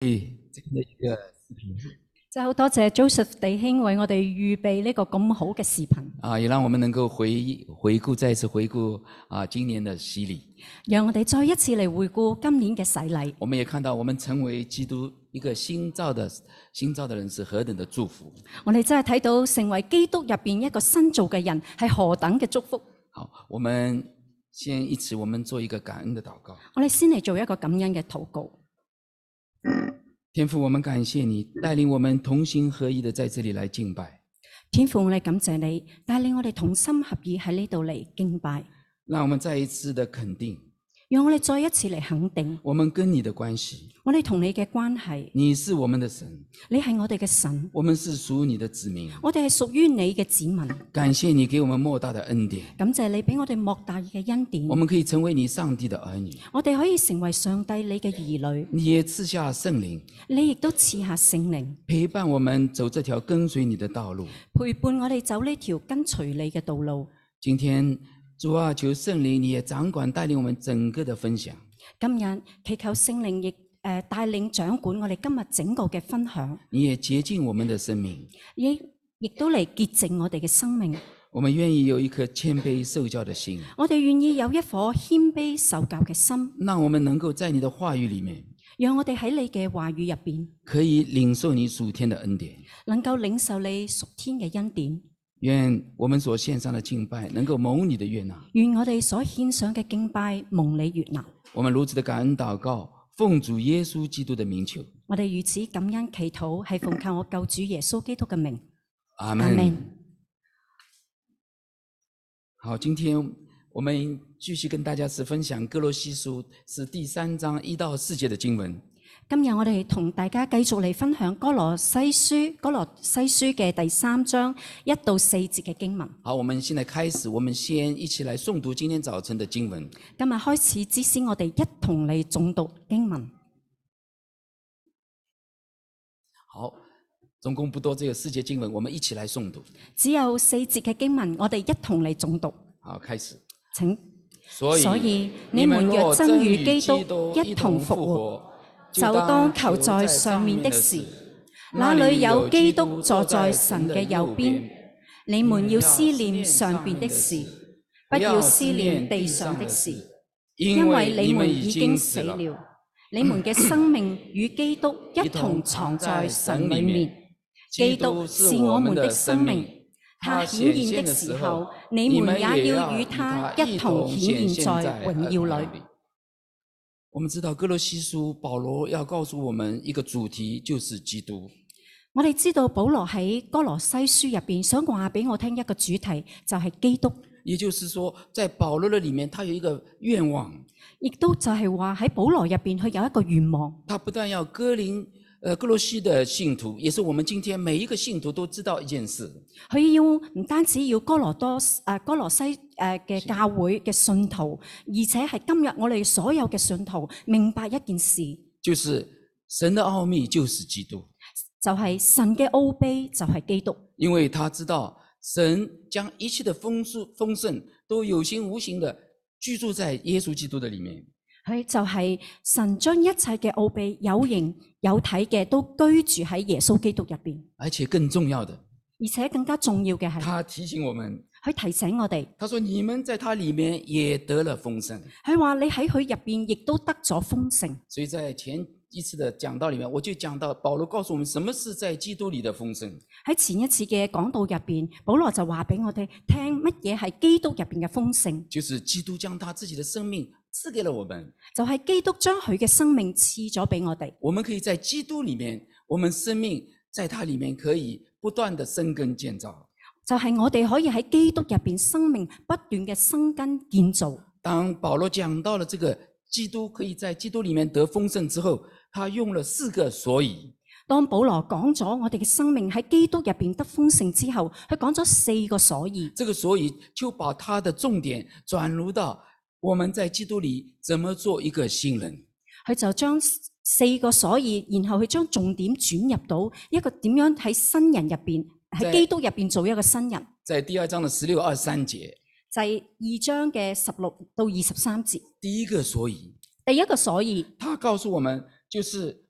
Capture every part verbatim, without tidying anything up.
这样的一个视频真係好多謝 Joseph 弟兄為我哋預備呢個咁好嘅視頻， 啊，也讓我們能夠回憶回顧，再一次回顧啊今年的洗禮。 讓我哋再一次嚟回顧今年嘅洗禮。 我們也看到，我們成為基督一個新造的新造的人是何等的祝福。 我哋真係睇到成為基督入邊一個新造嘅人係何等嘅祝福。 好，我們先一起，我們做一個感恩的禱告。 我哋先嚟做一個感恩嘅禱告。 天父，我們感謝你帶領我們同心合意的在這裡來敬拜。 天父，我哋感謝你帶領我哋同心合意喺呢度嚟敬拜。 讓我們再一次的肯定， 讓我哋再一次嚟肯定我們跟你的關係。 我哋同你嘅關係， 你是我們的神， 你係我哋嘅神， 我們是屬你的子民。 我哋係屬於你嘅子民。 感謝你給我們莫大的恩典， 感謝你俾我哋莫大嘅恩典。 我們可以成為你上帝的兒女。 我哋可以成為上帝你嘅兒女。 你也賜下聖靈， 你亦都賜下聖靈， 陪伴我們走這條跟隨你的道路， 陪伴我哋走呢條跟隨你嘅道路。 今天主啊，求聖靈你也掌管帶領我們整個的分享。 今日祈求聖靈亦誒帶領掌管我哋今日整個嘅分享。 你也潔淨我們的生命， 亦亦都嚟潔淨我哋嘅生命。 我們願意有一顆謙卑受教的心， 我哋願意有一顆謙卑受教嘅心， 讓我們能夠在你的話語裏面， 讓我哋喺你嘅話語入邊可以領受你屬天的恩典， 能夠領受你屬天嘅恩典。 願我們所獻上的敬拜能夠蒙你的悅納， 願我哋所獻上嘅敬拜蒙你悅納。 我們如此的感恩禱告，奉主耶穌基督的名求。 我哋如此感恩祈禱，係奉靠我救主耶穌基督嘅名。 阿們。好，今天我們繼續跟大家是分享歌羅西書是第三章一到四節的經文。 今日我哋同大家繼續嚟分享歌羅西書歌羅西書嘅第三章一到四節嘅經文。 好，我們現在開始，我們先一起來誦讀今天早晨的經文。 今日開始之先，我哋一同嚟誦讀經文。 好，總共不多，只有四節經文，我們一起來誦讀。 只有四節嘅經文，我哋一同嚟誦讀。 好，開始。 請。 所以， 所以你們若真與基督一同復活，就當求在上面的事，那裏有基督坐在神嘅右邊。你們要思念上邊的事，不要思念地上的事，因為你們已經死了，你們嘅生命與基督一同藏在神裏面。基督是我們的生命，他顯現的時候，你們也要與他一同顯現在榮耀裏。 我們知道歌羅西書保羅要告訴我們一個主題，就是基督。 我哋知道保羅喺歌羅西書入邊想話俾我聽一個主題，就係基督。 也就是說，在保羅的裏面，他有一個願望， 亦都就係話喺保羅入邊，佢有一個願望。 他不但要歌林、呃歌羅西的信徒，也是我們今天每一個信徒都知道一件事。 佢要唔單止要歌羅多誒歌羅西誒嘅教會嘅信徒，而且係今日我哋所有嘅信徒明白一件事， 就是神的奧秘就是基督， 就係神嘅奧秘就係基督。 因為他知道神將一切的豐富豐盛都有形無形的居住在耶穌基督的裏面。 佢就係神將一切嘅奧秘有形有體嘅都居住喺耶穌基督入邊。 而且更重要的， 而且更加重要嘅係， 他提醒我們， 佢提醒我哋， 他說你們在他裏面也得了豐盛。 佢話你喺佢入邊亦都得咗豐盛。 所以在前一次的講道裏面，我就講到保羅告訴我們什麼是在基督裏的豐盛。 喺前一次嘅講道入邊，保羅就話俾我哋聽乜嘢係基督入邊嘅豐盛， 就是基督將他自己的生命賜給了我們， 就係基督將佢嘅生命賜咗俾我哋。 我們可以在基督裏面，我們生命在他裏面可以不斷的生根建造， 就係我哋可以喺基督入邊生命不斷嘅生根建造。 當保羅講到了這個基督可以在基督裏面得豐盛之後，他用了四個所以。 當保羅講咗我哋嘅生命喺基督入邊得豐盛之後，佢講咗四個所以。 這個所以就把他的重點轉入到我們在基督裏怎麼做一個新人。 佢就將四個所以，然後佢將重點轉入到一個點樣喺新人入邊，喺基督入邊做一個新人。 在第二章的十六二三節， 就係二章嘅十六到二十三節。 第一個所以， 第一個所以， 他告訴我們，就是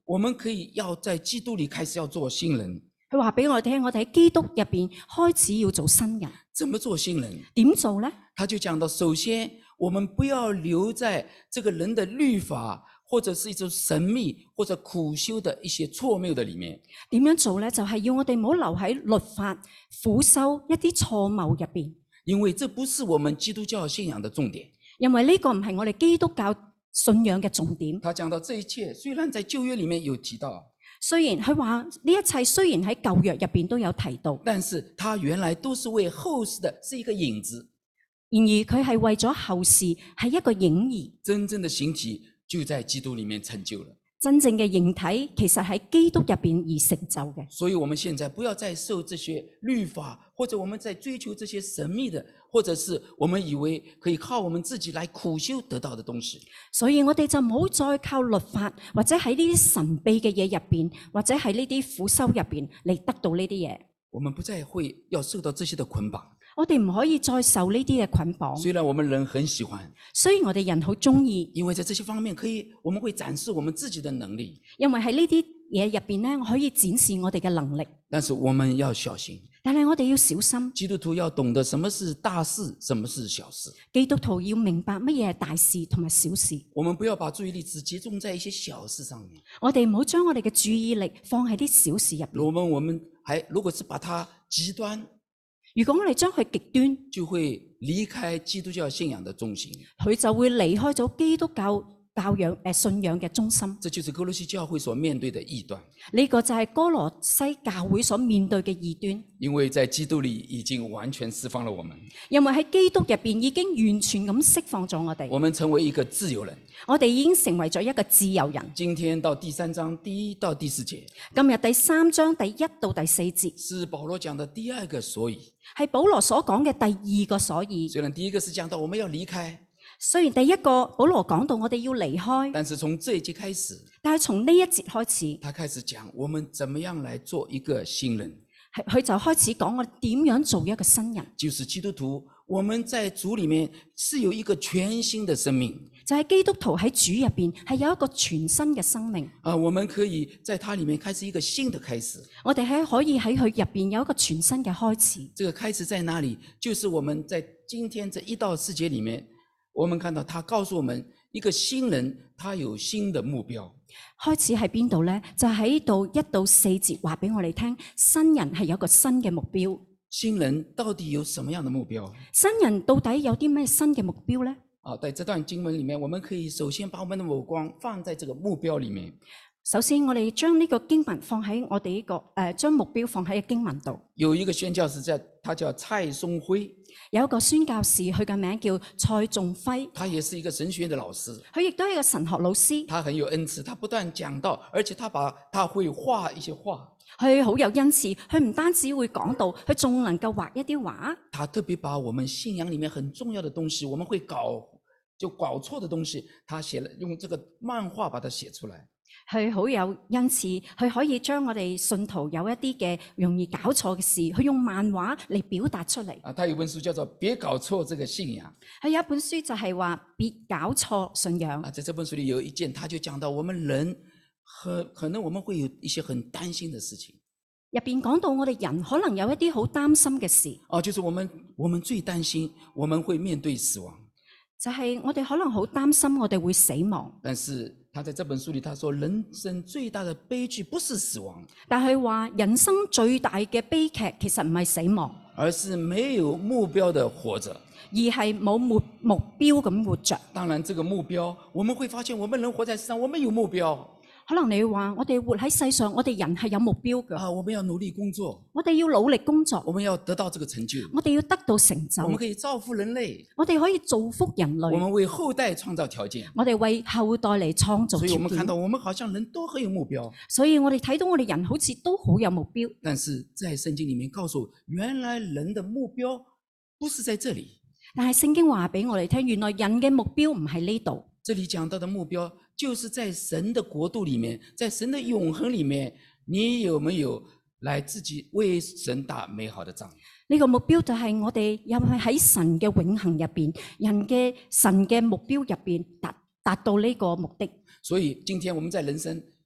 我們可以要在基督裏開始要做新人。 佢話俾我哋聽，我哋喺基督入邊開始要做新人。 怎麼做新人？ 點做呢？ 他就講到，首先我們不要留在這個人的律法，或者是一種神秘或者苦修的一些錯謬的裏面。 點樣做呢？就係要我哋唔好留喺律法苦修一啲錯謬入邊。 因為這不是我們基督教信仰的重點。 因為呢個唔係我哋基督教信仰嘅重點。 他講到這一切，雖然在舊約裏面有提到， 雖然佢話呢一切雖然喺舊約入邊都有提到， 但是他原來都是為後世的，是一個影子。 然而佢係為咗後世，係一個影兒。 真正的形體就在基督裏面成就了。 真正嘅形體其實喺基督入邊而成就嘅。 所以我們現在不要再受這些律法，或者我們在追求這些神秘的，或者是我們以為可以靠我們自己來苦修得到的東西。 所以我哋就唔好再靠律法，或者喺呢啲神秘嘅嘢入邊，或者喺呢啲苦修入邊嚟得到呢啲嘢。 我們不再會要受到這些的捆綁。 我哋唔可以再受呢啲嘅捆綁。 雖然我們人很喜歡， 雖然我哋人好中意， 因為在這些方面可以，我們會展示我們自己的能力。 因為喺呢啲嘢入邊咧，我可以展示我哋嘅能力。 但是我們要小心， 但係我哋要小心。 基督徒要懂得什麼是大事，什麼是小事。 基督徒要明白乜嘢係大事同埋小事。 我們不要把注意力只集中在一些小事上面。 我哋唔好將我哋嘅注意力放喺啲小事入邊。 我們我們還如果是把它極端。 如果我哋將佢極端， 就會離開基督教信仰的中心， 佢就會離開咗基督教教養誒信仰嘅中心。 這就是哥羅西教會所面對的異端。 呢個就係哥羅西教會所面對嘅異端。 因為在基督裏已經完全釋放了我們， 因為喺基督入邊已經完全咁釋放咗我哋。 我們成為一個自由人， 我哋已經成為咗一個自由人。 今天到第三章第一到第四節， 今日第三章第一到第四節是保羅講的第二個所以， 係保羅所講嘅第二個所以。 雖然第一個是講到我們要離開， 雖然第一個保羅講到我哋要離開， 但是從這一節開始， 但係從呢一節開始， 他開始講我們怎麼樣來做一個新人。 佢就開始講我哋點樣做一個新人。 就是基督徒，我們在主裏面是有一個全新的生命。 就係基督徒喺主入邊係有一個全新嘅生命。 啊，我們可以在它裏面開始一個新的開始。 我哋喺可以喺佢入邊有一個全新嘅開始。 這個開始在哪裡？就是我們在今天這一到四節裏面，我們看到他告訴我們，一個新人他有新的目標。 開始喺邊度呢？就喺度一到四節話俾我哋聽，新人係有個新嘅目標。 新人到底有什麼樣的目標？ 新人到底有啲咩新嘅目標呢？ 啊，在這段經文裏面，我們可以首先把我們的目光放在這個目標裏面。 首先，我哋將呢個經文放喺我哋呢、這個誒、呃，將目標放喺經文度。 有一個宣教士叫他叫蔡松輝， 有一個宣教士，佢嘅名叫蔡仲輝， 他也是一個神學院的老師， 佢亦都係一個神學老師。 他很有恩賜，他不斷講道，而且他把他會畫一些畫。 佢好有恩賜，佢唔單止會講道，佢仲能夠畫一啲畫。他特別把我們信仰裏面很重要的東西，我們會搞就搞錯的東西，他寫了用這個漫畫把它寫出來。 佢好有恩賜，佢可以將我哋信徒有一啲嘅容易搞錯嘅事，佢用漫畫嚟表達出嚟。 啊，他有本書叫做《別搞錯這個信仰》。 佢有一本書就係話別搞錯信仰。 啊，在這本書裏有一件，他就講到我們人可可能我們會有一些很擔心的事情。 入邊講到我哋人可能有一啲好擔心嘅事。 哦、啊，就是我們我們最擔心我們會面對死亡。 就係我哋可能好擔心我哋會死亡。 但是他在這本書裏，他說人生最大的悲劇不是死亡， 但係話人生最大嘅悲劇其實唔係死亡， 而是沒有目標的活着， 而係冇目目標咁活着。 當然，這個目標我們會發現，我們人活在世上，我們有目標。 可能你會話我哋活喺世上，我哋人係有目標嘅。 啊，我們要努力工作， 我哋要努力工作， 我們要得到這個成就， 我哋要得到成就， 我們可以造福人類， 我哋可以造福人類， 我們為後代創造條件， 我哋為後代嚟創造條件。 所以我們看到，我們好像人都很有目標。 所以我哋睇到我哋人好似都好有目標。 但是在聖經裏面告訴我，原來人的目標不是在這裡。 但係聖經話俾我哋聽，原來人嘅目標唔係呢度。 這裡講到的目標，就是在神的國度裡面，在神的永恆裡面，你有沒有來自己為神打美好的仗？ 呢個目標就係我哋有冇喺神嘅永恆入邊，人嘅神嘅目標入邊達達到呢個目的。 所以今天我們在人生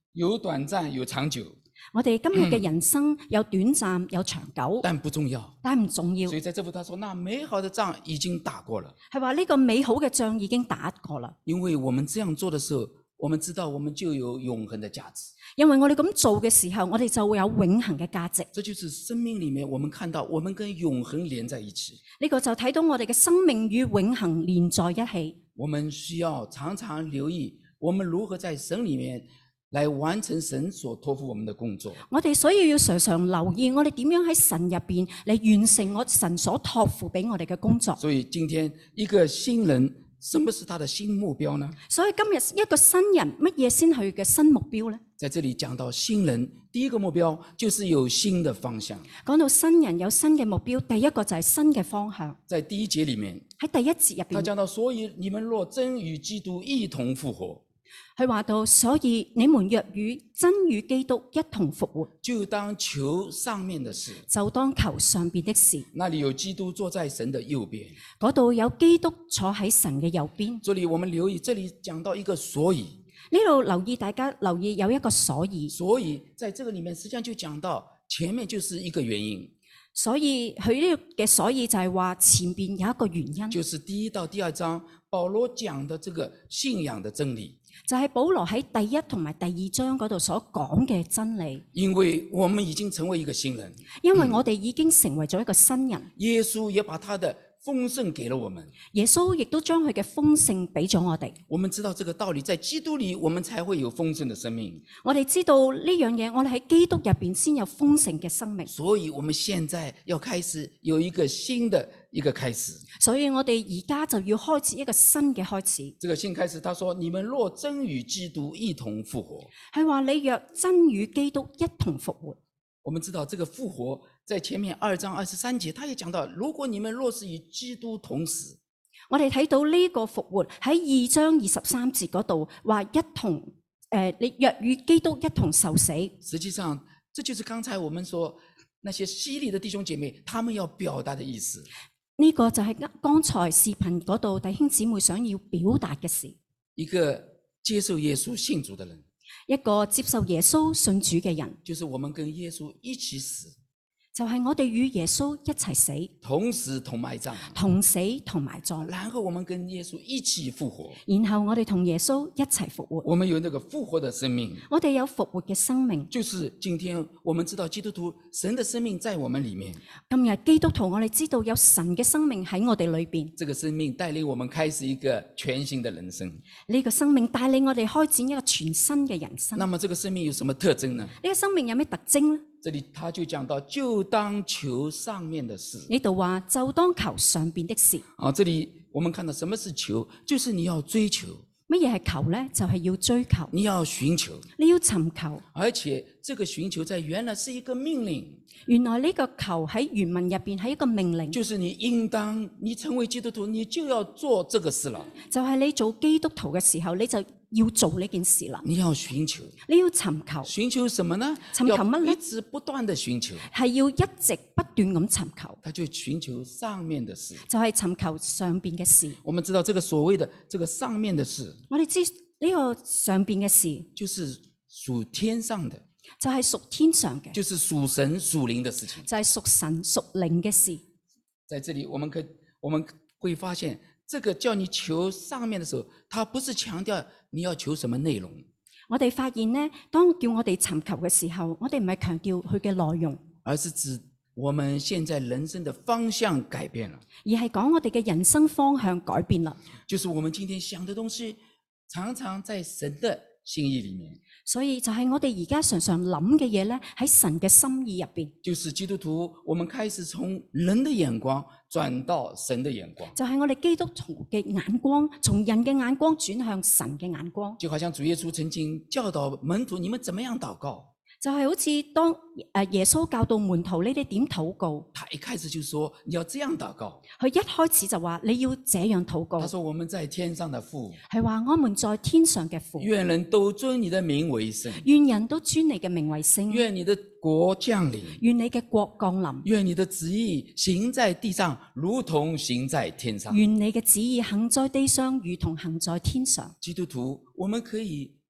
有短暫，有長久， 我哋今日嘅人生有短暫有長久， 但不重要。 但唔重要所。以在這幅他說，那美好的仗已經打過了。 係話呢個美好嘅仗已經打過啦。 因為我們這樣做的時候，我們知道我們就有永恆的價值。 因為我哋咁做嘅時候，我哋就會有永恆嘅價值。 這就是生命裏面我們看到我們跟永恆連在一起。 呢個就睇到我哋嘅生命與永恆連在一起。 我們需要常常留意，我們如何在神裏面來完成神所託付我們的工作。 我哋所以要常常留意，我哋點樣喺神入邊嚟完成我神所託付俾我哋嘅工作。 所以今天一個新人，什麼是他的新目標呢？ 所以今日一個新人，乜嘢先係佢嘅新目標呢？ 在這裏講到新人，第一個目標就是有新的方向。 講到新人有新嘅目標，第一個就係新嘅方向。 在第一節裏面， 喺第一節入邊， 他講到，所以你們若真與基督一同復活， 佢話到，所以你們若與真與基督一同復活， 就當求上面的事， 就當求上邊的事。 那裏有基督坐在神的右邊。 嗰度有基督坐喺神嘅右邊。 這裏我們留意，這裏講到一個所以。 呢度留意，大家留意有一個所以。 所以在這個裏面，實際上就講到前面就是一個原因。 所以佢呢個嘅所以就係話前邊有一個原因， 就是第一到第二章保羅講的這個信仰的真理。 就係保羅喺第一同埋第二章嗰度所講嘅真理。 因為我們已經成為一個新人， 因為我哋已經成為咗一個新人。 嗯、耶穌也把他的豐盛給了我們。 耶穌亦都將佢嘅豐盛俾咗我哋。 我們知道這個道理，在基督裏我們才會有豐盛的生命。 我哋知道呢樣嘢，我哋喺基督入邊先有豐盛嘅生命。 所以我們現在要開始有一個新的一個開始。 所以我哋而家就要開始一個新嘅開始。 這個新開始，他說：你們若真與基督一同復活。 係話你若真與基督一同復活。 我們知道這個復活在前面二章二十三節，他也講到，如果你們若是與基督同死， 我哋睇到呢個復活喺二章二十三節嗰度話一同誒、呃，你若與基督一同受死。 實際上，這就是剛才我們說那些犀利的弟兄姐妹，他們要表達的意思。 呢、這個就係剛才視頻嗰度弟兄姊妹想要表達嘅事。 一個接受耶穌信主的人。 一個接受耶穌信主嘅人， 就是我們跟耶穌一起死， 就係我哋與耶穌一齊死， 同死同埋葬， 同死同埋葬， 然後我們跟耶穌一起復活， 然後我哋同耶穌一齊復活， 我們有那個復活的生命， 我哋有復活嘅生命。 就是今天我們知道基督徒神的生命在我們裏面。 今日基督徒我哋知道有神嘅生命喺我哋裏邊， 這個生命帶領我們開始一個全新的人生。 呢個生命帶領我哋開展一個全新嘅人生。 那麼這個生命有什麼特徵呢？ 呢個生命有咩特徵呢？ 這裏他就講到，就當求上面的事。 呢度話就當求上邊的事。 啊，這裏我們看到什麼是求，就是你要追求。 乜嘢係求呢？就係要追求， 你要尋求， 你要尋求。 而且這個尋求在原來是一個命令。 原來呢個求喺原文入邊係一個命令， 就是你應當，你成為基督徒，你就要做這個事了。 就係你做基督徒嘅時候，你就要做呢件事啦。 你要尋求， 你要尋求， 尋求什麼呢？ 尋求乜呢？ 要一直不斷的尋求， 係要一直不斷咁尋求。 他就尋求上面的事， 就係尋求上邊嘅事。 我們知道這個所謂的這個上面的事， 我哋知呢個上邊嘅事， 就是屬天上的。 就係屬天上嘅， 就是屬神屬靈的事情， 就係屬神屬靈嘅事。 在這裏，我們可我們會發現，這個叫你求上面的時候，它不是強調你要求什麼內容。 我哋發現呢，當叫我哋尋求嘅時候，我哋唔係強調佢嘅內容， 而是指我們現在人生的方向改變了， 而係講我哋嘅人生方向改變啦。 就是我們今天想的東西，常常在神的心意裏面。 所以就係我哋而家常常諗嘅嘢咧，喺神嘅心意入邊。 就是基督徒，我們開始從人的眼光轉到神的眼光。 就係我哋基督徒嘅眼光，從人嘅眼光轉向神嘅眼光。 就好像主耶穌曾經教導門徒，你們怎麼樣禱告？ 就係好似當誒耶穌教導門徒你哋點禱告， 他一開始就說你要這樣禱告。 佢一開始就話你要這樣禱告。 他說我們在天上的父， 係話我們在天上嘅父， 願人都尊你的名為聖， 願人都尊你嘅名為聖， 願你的國降臨， 願你嘅國降臨， 願你的旨意行在地上，如同行在天上。 願你嘅旨意行在地上，如同行在天上。 基督徒，我們可以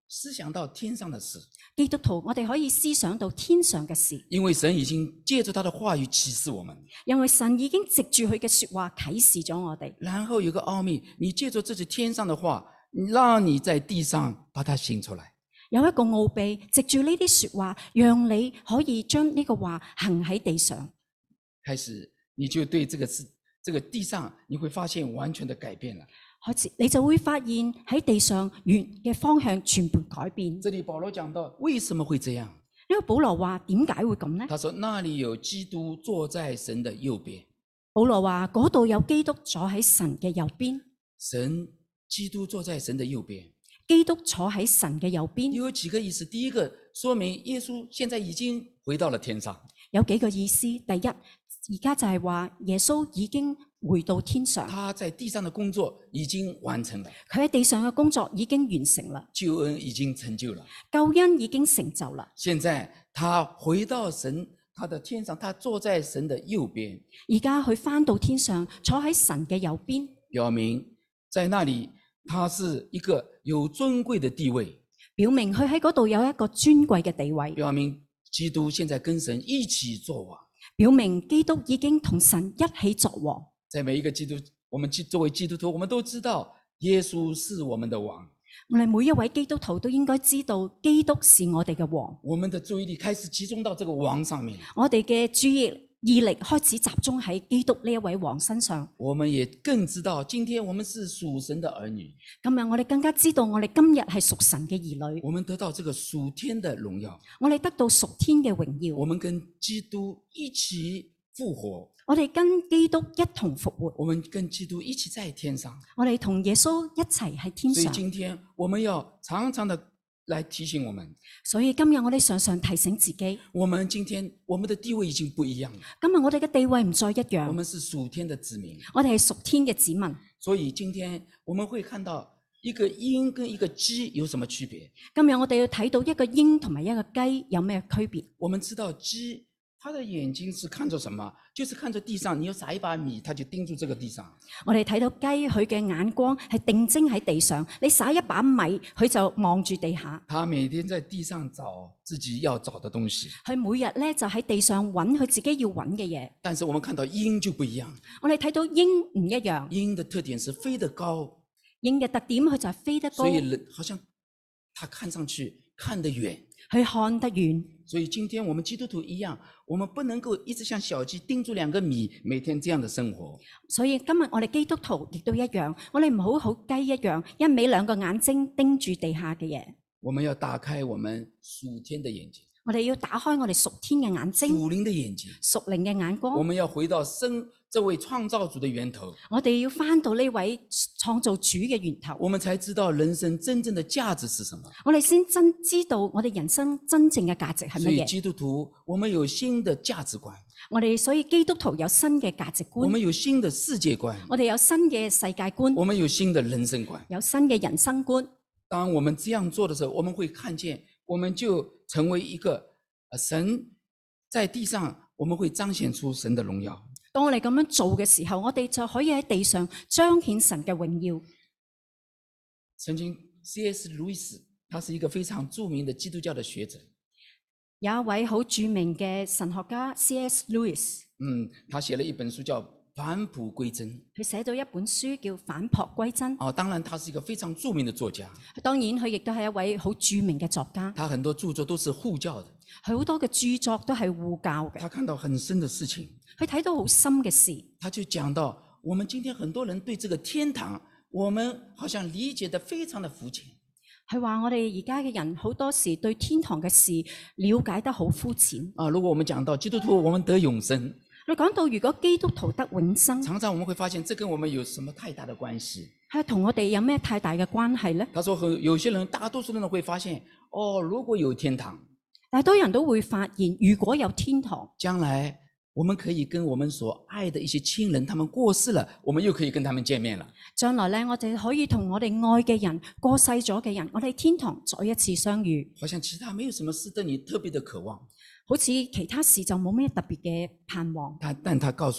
思想到天上的事， 基督徒，我哋可以思想到天上嘅事， 因為神已經借着他的話語啟示我們。 因為神已經藉住佢嘅說話啟示咗我哋。 然後有個奧秘，你借着這些天上的話，讓你在地上把它行出來。 有一個奧秘，藉住呢啲說話，讓你可以將呢個話行喺地上。 開始你就對這個事，這個地上你會發現完全的改變了。 開始你就會發現喺地上原嘅方向全部改變。 這裏保羅講到為什麼會這樣？ 呢個保羅話點解會咁呢？ 他說那裏有基督坐在神的右邊。 保羅話嗰度有基督坐喺神嘅右邊。 神基督坐在神的右邊。 基督坐喺神嘅右邊， 有幾個意思。第一個說明耶穌現在已經回到了天上。 有幾個意思。第一，而家就係話耶穌已經回到天上， 他在地上的工作已經完成了， 佢喺地上嘅工作已經完成啦， 救恩已經成就了， 救恩已經成就啦。 現在他回到神他的天上，他坐在神的右邊。 而家佢返到天上，坐喺神嘅右邊， 表明在那裏他是一個有尊貴的地位， 表明佢喺嗰度有一個尊貴嘅地位， 表明基督現在跟神一起作王， 表明基督已經同神一起作王。 在每一個基督，我們作為基督徒，我們都知道耶穌是我們的王。 我哋每一位基督徒都應該知道基督是我哋嘅王。 我們的注意力開始集中到這個王上面， 我哋嘅注意意力開始集中喺基督呢一位王身上。 我們也更知道今天我們是屬神的兒女。 今日我哋更加知道我哋今日係屬神嘅兒女。 我們得到這個屬天的榮耀， 我哋得到屬天嘅榮耀。 我們跟基督一起復活， 我哋跟基督一同復活。 我們跟基督一起在天上。 我哋同耶穌一齊喺天上。 所以今天我們要常常的來提醒我們。 所以今日我哋常常提醒自己， 我們今天我們的地位已經不一樣了。 今日我哋嘅地位唔再一樣。 我們是屬天的子民。 我哋係屬天嘅子民。 所以今天我們會看到一個鷹跟一個雞有什麼區別？ 今日我哋要睇到一個鷹同埋一個雞有咩區別？ 我們知道雞，它的眼睛是看着什麼？就是看着地上，你要撒一把米，它就盯住這個地上。 我哋睇到雞，佢嘅眼光係定睛喺地上，你撒一把米，佢就望住地下。 它每天在地上找自己要找的東西。 佢每日咧就喺地上揾佢自己要揾嘅嘢。 但是我們看到鷹就不一樣。 我哋睇到鷹唔一樣。 鷹的特點是飛得高。 鷹嘅特點佢就係飛得高。 所以人好像它看上去看得遠。 佢看得遠。 所以今天我們基督徒一樣，我們不能夠一直像小雞盯住兩個米，每天這樣的生活。 所以今日我哋基督徒亦都一樣，我哋唔好好雞一樣，一味兩個眼睛盯住地下嘅嘢。 我們要打開我們屬天的眼睛。 我哋要打開我哋屬天嘅眼睛。 屬靈的眼睛。 屬靈嘅眼光。 我們要回到生這位創造主的源頭。 我哋要返到呢位創造主嘅源頭。 我們才知道人生真正的價值是什麼。 我哋先真知道我哋人生真正嘅價值係乜嘢。 所以基督徒，我們有新的價值觀。 我哋所以基督徒有新嘅價值觀。 我們有新的世界觀。 我哋有新嘅世界觀。 我們有新的人生觀。 有新嘅人生觀。 當我們這樣做的時候，我們會看見，我們就成為一個神在地上，我們會彰顯出神的榮耀。 當我哋咁樣做嘅時候，我哋就可以喺地上彰顯神嘅榮耀。 曾經 C S 路易斯，他是一個非常著名的基督教的學者。 有一位好著名嘅神學家 C S Lewis， 嗯，他寫了一本書叫《返璞歸真》。 佢寫咗一本書叫《返璞歸真》。 哦，當然他是一個非常著名的作家。 當然佢亦都係一位好著名嘅作家。 他很多著作都是護教的。 佢好多嘅著作都係護教嘅。 他看到很深的事情。 佢睇到好深嘅事。 他就講到，我們今天很多人對這個天堂，我們好像理解得非常的膚淺。 佢話我哋而家嘅人好多時對天堂嘅事了解得好膚淺。 啊，如果我們講到基督徒，我們得永生。 你講到如果基督徒得永生， 常常我們會發現，這跟我們有什麼太大的關係？ 係同我哋有咩太大嘅關係呢？ 他說，有些人，大多數人都會發現，哦，如果有天堂， 大多人都會發現，如果有天堂， 將來我們可以跟我們所愛的一些親人，他們過世了，我們又可以跟他們見面了。 將來呢，我哋可以同我哋愛嘅人過世咗嘅人，我哋天堂再一次相遇。 好像其他沒有什麼事對你特別的渴望， 好似其他事就冇咩特別嘅盼望。 他但他告訴我們，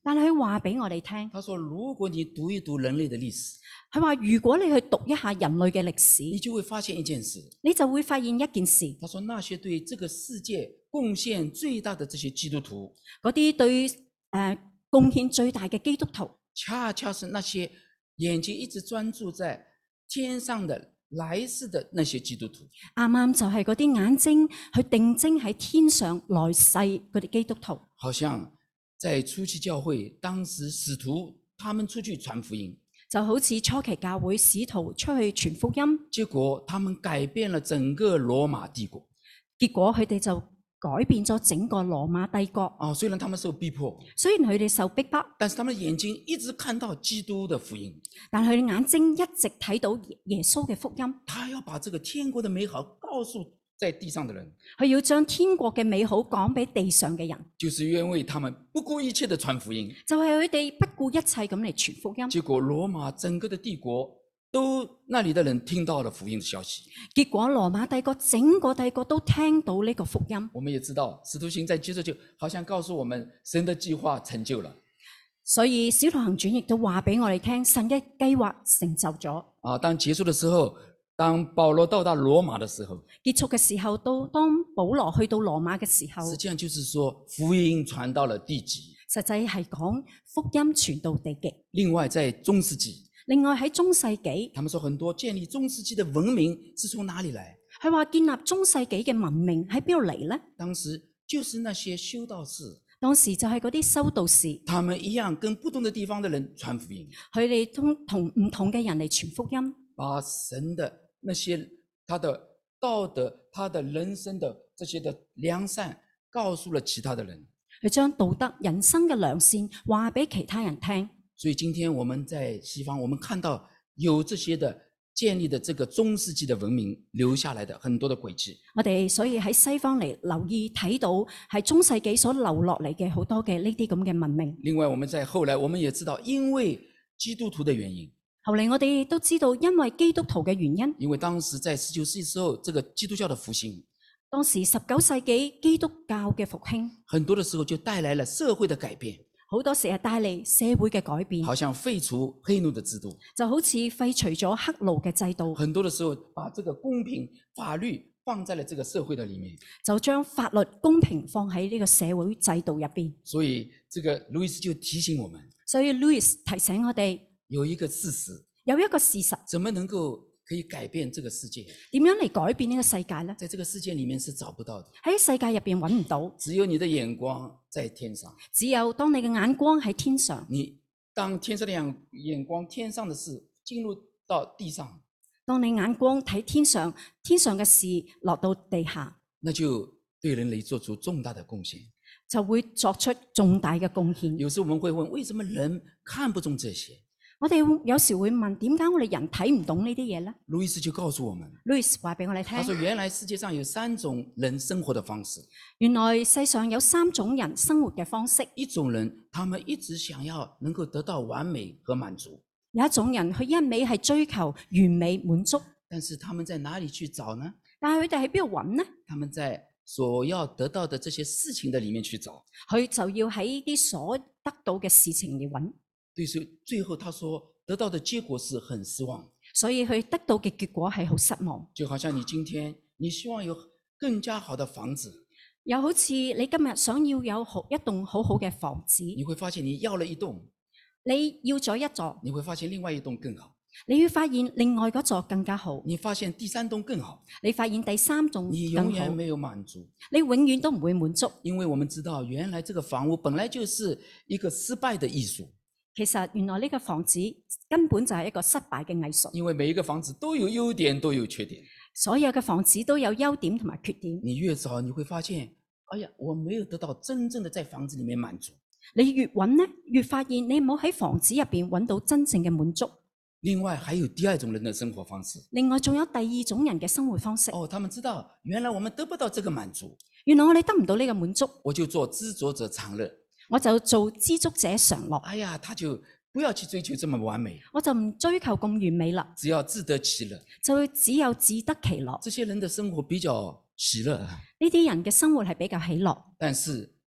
但係佢話俾我哋聽， 他說如果你讀一讀人類的歷史， 佢話如果你去讀一下人類嘅歷史， 你就會發現一件事， 你就會發現一件事。 他說那些對這個世界貢獻最大的這些基督徒， 嗰啲對誒、呃、貢獻最大嘅基督徒， 恰恰是那些眼睛一直專注在天上的來世的那些基督徒。 啱啱就係嗰啲眼睛去定睛喺天上來世嗰啲基督徒。 好像在初期教會，當時使徒他們出去傳福音， 就好似初期教會使徒出去傳福音， 結果他們改變了整個羅馬帝國。 結果佢哋就改變咗整個羅馬帝國。 哦，雖然他們受逼迫， 雖然佢哋受逼迫， 但是他們的眼睛一直看到基督的福音， 但佢哋眼睛一直睇到耶穌嘅福音。 他要把這個天國的美好告訴在地上的人， 佢要將天國嘅美好講俾地上嘅人， 就是因為他們不顧一切的傳福音， 就係佢哋不顧一切咁嚟傳福音。 結果羅馬整個的帝國都那裡的人聽到了福音的消息。 結果羅馬帝國整個帝國都聽到呢個福音。 我們也知道使徒行在接着就好像告訴我們神的計劃成就了， 所以使徒行傳亦都話俾我哋聽，神嘅計劃成就咗。 啊，當結束的時候，當保羅到達羅馬的時候， 結束嘅時候，到當保羅去到羅馬嘅時候， 實際上就是說福音傳到了地極。 實際係講福音傳到地極。 另外在中世紀， 另外喺中世紀， 他們說很多建立中世紀的文明是從哪裡來？ 佢話建立中世紀嘅文明喺邊度嚟呢？ 當時就是那些修道士， 當時就係嗰啲修道士， 他們一樣跟不同的地方的人傳福音， 佢哋通同唔同嘅人嚟傳福音， 把神的那些他的道德、他的人生的這些的良善告訴了其他的人。 佢將道德人生嘅良善話俾其他人聽。 所以今天我們在西方，我們看到有這些的建立的這個中世紀的文明留下來的很多的軌跡。 我哋所以喺西方嚟留意睇到係中世紀所留落嚟嘅好多嘅呢啲咁嘅文明。 另外我們在後來我們也知道，因為基督徒的原因， 後嚟我哋亦都知道，因為基督徒嘅原因， 因為當時在十九世紀時候，這個基督教的復興， 當時十九世紀基督教嘅復興， 很多的時候就帶來了社會的改變。 好多時係帶嚟社會嘅改變， 好像廢除黑奴的制度， 就好似廢除咗黑奴嘅制度。 很多的時候把這個公平法律放在了這個社會的裡面， 就將法律公平放喺呢個社會制度入邊。 所以這個路易斯就提醒我們， 所以 Louis 提醒我哋有一個事實， 有一個事實， 怎麼能夠可以改變這個世界？ 點樣嚟改變呢個世界呢？ 在這個世界裡面是找不到的， 喺世界入邊揾唔到， 只有你的眼光在天上。 只有當你嘅眼光喺天上， 你當天上的眼眼光，天上的事進入到地上， 當你眼光睇天上，天上嘅事落到地下， 那就對人類做出重大的貢獻， 就會作出重大嘅貢獻。 有時我們會問，為什麼人看不中這些？ 我哋有時會問，點解我哋人睇唔懂呢啲嘢呢？ 路易斯就告訴我們 Louis 話俾我哋聽， 他說原來世界上有三種人生活的方式， 原來世上有三種人生活嘅方式。 一種人他們一直想要能夠得到完美和滿足， 有一種人佢一味係追求完美滿足， 但是他們在哪裡去找呢？ 但係佢哋喺邊度揾呢？ 他們在所要得到的這些事情的裡面去找， 佢就要喺啲所得到嘅事情嚟揾。 對，所以最後他說得到的結果是很失望， 所以佢得到嘅結果係好失望。 就好像你今天你希望有更加好的房子， 又好似你今日想要有好一棟好好嘅房子， 你會發現你要了一棟， 你要咗一座， 你會發現另外一棟更好， 你會發現另外嗰座更加好， 你發現第三棟更好， 你發現第三棟你永更好， 遠沒有滿足， 你永遠都唔會滿足。 因為我們知道原來這個房屋本來就是一個失敗的藝術。 其實原來呢個房子根本就係一個失敗嘅藝術， 因為每一個房子都有優點，都有缺點。 所有嘅房子都有優點同埋缺點。 你越找，你會發現，哎呀，我沒有得到真正的在房子裡面滿足。 你越揾呢，越發現你冇喺房子入邊揾到真正嘅滿足。 另外還有第二種人的生活方式。 另外仲有第二種人嘅生活方式。 哦，他們知道原來我們得不到這個滿足， 原來我哋得唔到呢個滿足， 我就做知足者常樂。 我就做知足者常樂。 哎呀，他就不要去追求這麼完美， 我就唔追求咁完美啦， 只要自得其樂， 就只有自得其樂。 這些人的生活比較喜樂， 呢啲人嘅生活係比較喜樂， 但是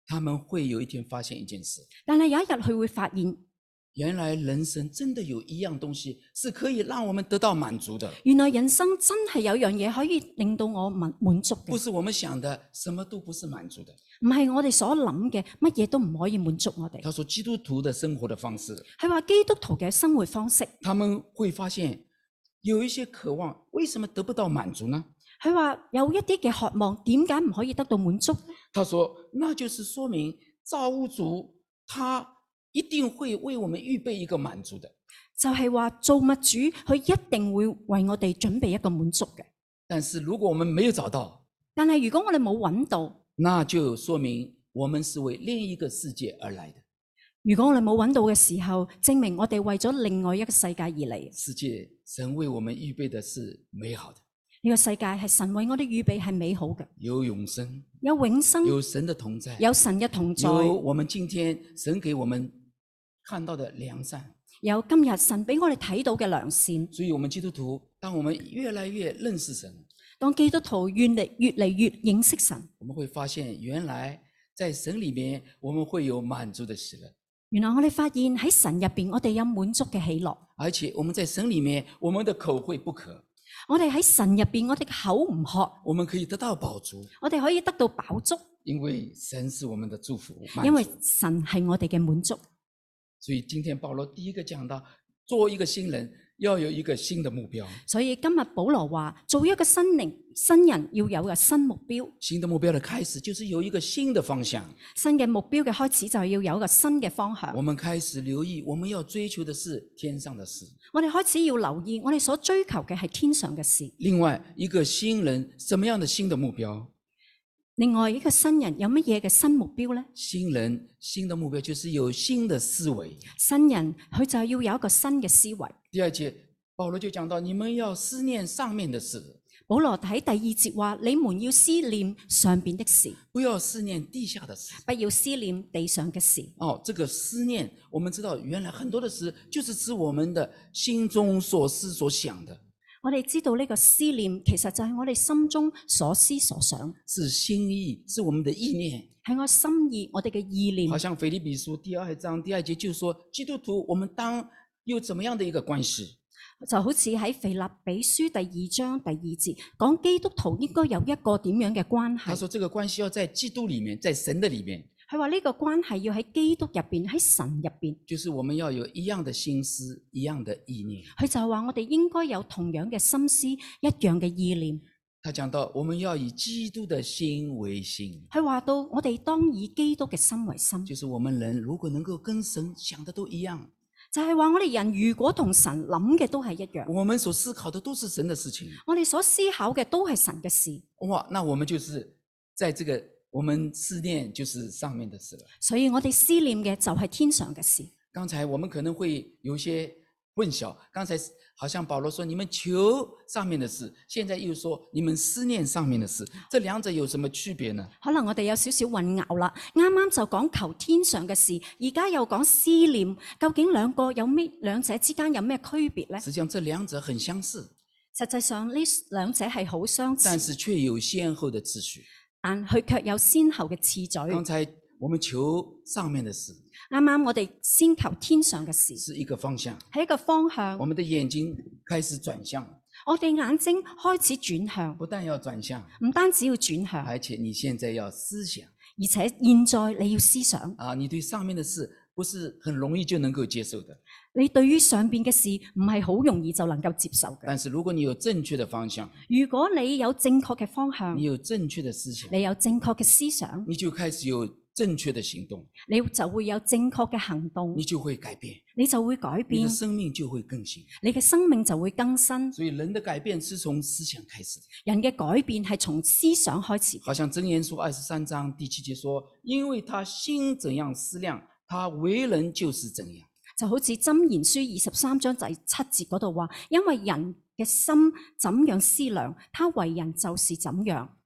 他們會有一天發現一件事， 但係有一日佢會發現， 原來人生真的有一樣東西是可以讓我們得到滿足的。 原來人生真係有樣嘢可以令到我滿滿足嘅， 不是我們想的，什麼都不是滿足的。 唔係我哋所諗嘅，乜嘢都唔可以滿足我哋。 他說基督徒的生活的方式， 係話基督徒嘅生活方式， 他們會發現有一些渴望，為什麼得不到滿足呢？ 佢話有一啲嘅渴望，點解唔可以得到滿足？ 他說那就是說明造物主他一定會為我們預備一個滿足的， 就係話造物主佢一定會為我哋準備一個滿足嘅。 但是如果我們沒有找到， 但係如果我哋冇揾到， 那就說明我們是為另一個世界而來的。 如果我哋冇揾到嘅時候，證明我哋為咗另外一個世界而嚟。 世界神為我們預備的是美好的， 呢個世界係神為我哋預備係美好嘅， 有永生， 有永生， 有神的同在， 有神嘅同在， 有我們今天神給我們看到的良善， 有今日神俾我哋睇到嘅良善。 所以我們基督徒，當我們越來越認識神， 當基督徒越嚟越嚟越認識神， 我們會發現原來在神裏面我們會有滿足的喜樂。 原來我哋發現喺神入邊，我哋有滿足嘅喜樂， 而且我們在神裏面，我們的口會不渴， 我哋喺神入邊，我哋口唔渴， 我們可以得到飽足， 我哋可以得到飽足， 因為神是我們的祝福， 因為神係我哋嘅滿足。 所以今天保羅第一個講到，做一個新人要有一個新的目標。 所以今日保羅話，做一個新靈新人要有個新目標。 新的目標的開始就是有一個新的方向。 新嘅目標嘅開始就係要有一個新嘅方向。 我們開始留意，我們要追求的是天上的事。 我哋開始要留意，我哋所追求嘅係天上嘅事。 另外一個新人，什麼樣的新的目標？ 另外一個新人有乜嘢嘅新目標呢？ 新人新的目標就是有新的思維。 新人佢就係要有一個新嘅思維。 第二節保羅就講到，你們要思念上面的事。 保羅喺第二節話，你們要思念上邊的事， 不要思念地下的事， 不要思念地上嘅事。 哦，這個思念，我們知道原來很多的事就是指我們的心中所思所想的。 我哋知道呢個思念，其實就係我哋心中所思所想， 是心意，是我們的意念， 係我心意，我哋嘅意念。 好像腓立比書第二章第二節就說，基督徒我們當有怎麼樣的一個關係？ 就好似喺腓立比書第二章第二節講，基督徒應該有一個點樣嘅關係？ 他說這個關係要在基督裏面，在神的裏面。 佢話呢個關係要喺基督入邊，喺神入邊。 就是我們要有一樣的心思，一樣的意念。 佢就話我哋應該有同樣嘅心思，一樣嘅意念。 他講到我們要以基督的心為心。 佢話到我哋當以基督嘅心為心。 就是我們人如果能夠跟神想的都一樣， 就係話我哋人如果同神諗嘅都係一樣， 我們所思考的都是神的事情， 我哋所思考嘅都係神嘅事。 哇，那我們就是在這個我們思念就是上面的事了。 所以我哋思念嘅就係天上嘅事。 剛才我們可能會有些混淆，剛才好像保羅說你們求上面的事，現在又說你們思念上面的事，這兩者有什麼區別呢？ 可能我哋有少少混淆啦。啱啱就講求天上嘅事，而家又講思念，究竟兩個有咩？兩者之間有咩區別呢？ 實際上這兩者很相似， 實際上呢兩者係好相似， 但是卻有先後的次序。 但佢卻有先後嘅次序。 剛才我們求上面的事， 啱啱我哋先求天上嘅事， 是一個方向， 係一個方向。 我們的眼睛開始轉向， 我哋眼睛開始轉向， 不但要轉向， 唔單止要轉向， 而且你現在要思想， 而且現在你要思想啊，你對上面的事不是很容易就能夠接受的。 你對於上邊嘅事唔係好容易就能夠接受嘅。 但是如果你有正確的方向， 如果你有正確嘅方向， 你有正確的思想， 你有正確嘅思想， 你就開始有正確的行動， 你就會有正確嘅行動， 你就會改變， 你就會改變， 你的生命就會更新， 你嘅生命就會更新。 所以人的改變是從思想開始的。 人嘅改變係從思想開始。 好像箴言書二十三章第七節說，因為他心怎樣思量，他為人就是怎樣。 就好似箴言書二十三章第七節嗰度話，因為人嘅心怎樣思量，他為人就是怎樣。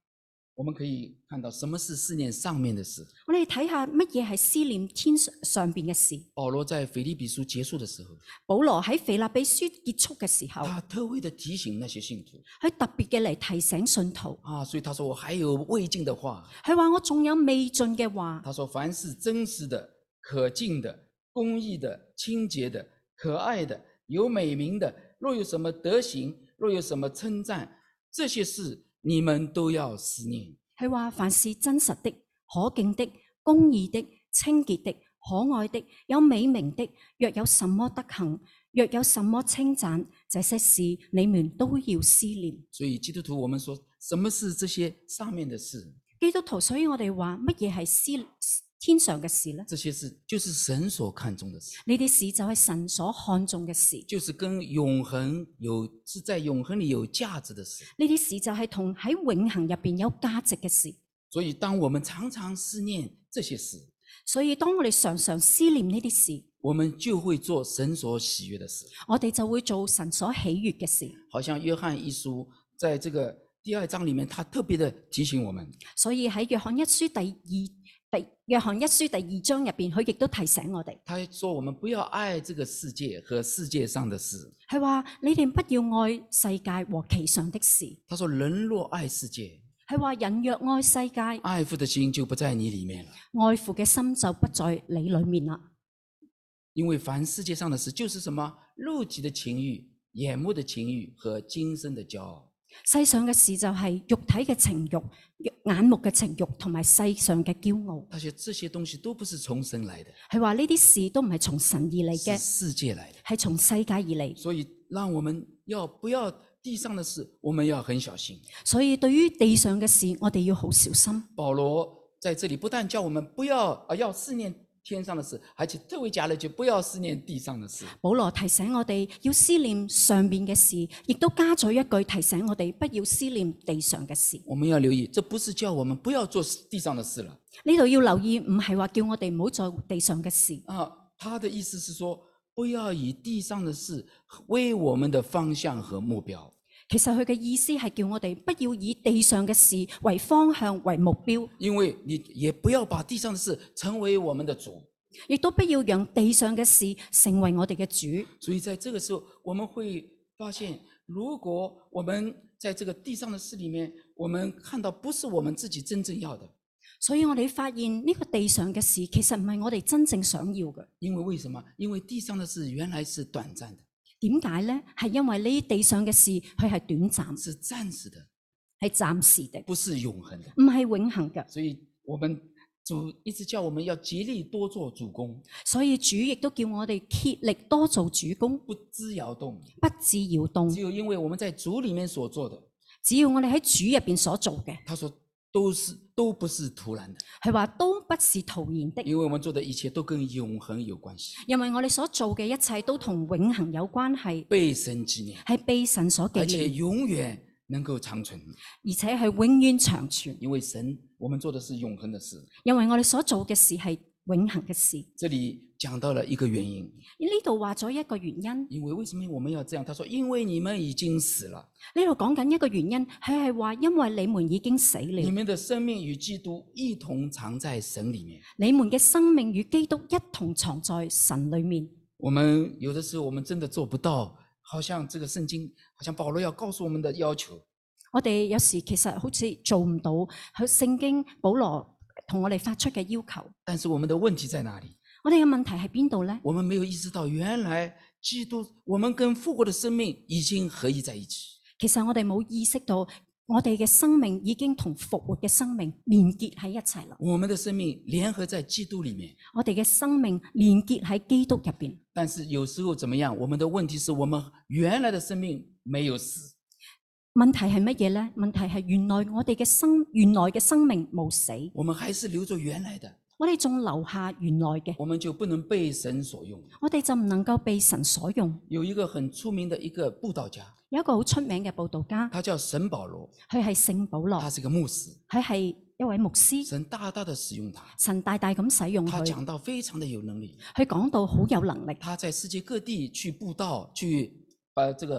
我們可以看到什麼是思念上面的事。 我哋睇下乜嘢係思念天上邊嘅事。 保羅在腓立比書結束的時候， 保羅喺腓立比書結束嘅時候， 他特別的提醒那些信徒， 佢特別嘅嚟提醒信徒啊，所以他說我還有未盡的話。 佢話我仲有未盡嘅話。 他說凡是真實的、可敬的、公義的、清潔的、可愛的、有美名的，若有什麼德行，若有什麼稱讚，這些事你們都要思念。 佢話凡是真實的、可敬的、公義的、清潔的、可愛的、有美名的，若有什麼德行，若有什麼稱讚，這些事你們都要思念。 所以基督徒，我們說什麼是這些上面的事？ 基督徒，所以我哋話乜嘢係思天上嘅事呢？ 這些事就是神所看重的事。 呢啲事就係神所看重嘅事， 就是跟永恆有是在永恆裏有價值的事。 呢啲事就係同喺永恆入邊有價值嘅事。 所以當我們常常思念這些事， 所以當我哋常常思念呢啲事， 我們就會做神所喜悅的事。 我哋就會做神所喜悅嘅事。 好像約翰一書在這個第二章裏面，他特別的提醒我們。 所以喺約翰一書第二第約翰一書第二章入邊，佢亦都提醒我哋。 他說我們不要愛這個世界和世界上的事。 佢話你哋不要愛世界和其上的事。 他說人若愛世界， 佢話人若愛世界， 愛父的心就不在你裏面了。 愛父嘅心就不在你裏面啦。 因為凡世界上的事，就是什麼肉體的情慾、眼目的情慾和今生的驕傲。 世上嘅事就係肉體嘅情慾、眼目嘅情慾同埋世上嘅驕傲。 他說這些東西都不是從神來的。 佢話呢啲事都唔係從神而嚟嘅， 是世界來的， 係從世界而嚟。 所以讓我們要不要地上的事，我們要很小心。 所以對於地上嘅事，我哋要好小心。 保羅在這裡不但叫我們不要啊要思念天上的事，而且特別加了句不要思念地上的事。 保羅提醒我哋要思念上面嘅事，亦都加咗一句提醒我哋不要思念地上嘅事。 我們要留意，這不是叫我們不要做地上的事了。 呢度要留意，唔係話叫我哋唔好做地上嘅事。 啊，他的意思是說，不要以地上的事為我們的方向和目標。 其實佢嘅意思係叫我哋不要以地上嘅事為方向為目標， 因為你也不要把地上的事成為我們的主， 亦都不要讓地上嘅事成為我哋嘅主。 所以在這個時候，我們會發現，如果我們在這個地上的事裡面，我們看到不是我們自己真正要的。 所以我哋發現呢個地上嘅事其實唔係我哋真正想要嘅。 因為為什麼？因為地上的事原來是短暫的。 點解呢？係因為呢地上嘅事佢係短暫， 是暫時的， 係暫時的， 不是永恆的， 唔係永恆嘅。 所以我們主一直叫我們要竭力多做主工， 所以主亦都叫我哋竭力多做主工， 不致搖動， 不致搖動。 只有因為我們在主裡面所做的， 只要我哋喺主入邊所做嘅， 他說都是都不是徒然的。 佢話都不是徒然的， 因為我們做的一切都跟永恆有關係， 因為我哋所做嘅一切都同永恆有關係， 被神紀念， 係被神所紀而且念， 永遠能夠長存。 而且係永遠長存。 因為神，我們做的是永恆的事。 因為我哋所做嘅事係永恆嘅事。 這裡講到了一個原因， 呢度話咗一個原因。 因為為什麼我們要這樣？他說：因為你們已經死了。 呢度講緊一個原因，佢係話因為你們已經死了， 你們的生命與基督一同藏在神裡面。 你們嘅生命與基督一同藏在神裡面。 我們有的時候我們真的做不到，好像這個聖經，好像保羅要告訴我們的要求。 我哋有時其實好似做唔到，喺聖經保羅同我哋發出嘅要求。 但是我們的問題在哪裡？ 我哋嘅問題喺邊度呢？ 我們沒有意識到，原來基督，我們跟復活的生命已經合一在一起。 其實我哋冇意識到，我哋嘅生命已經同復活嘅生命連結喺一齊啦。 我們的生命聯合在基督裡面， 我哋嘅生命連結喺基督入邊。 但是有時候怎麼樣？我們的問題是我們原來的生命沒有死。 問題係乜嘢呢？問題係原來我哋嘅生原來嘅生命冇死， 我們還是留着原來的。 我哋仲留下原來嘅， 我們就不能被神所用。 我哋就唔能夠被神所用。 有一個很出名的一個佈道家， 有一個好出名嘅佈道家， 他叫沈保羅， 佢係聖保羅， 他是個牧師， 佢係一位牧師， 神大大的使用他， 神大大咁使用佢， 他講道非常的有能力， 佢講到好有能力， 他在世界各地去佈道，去把這個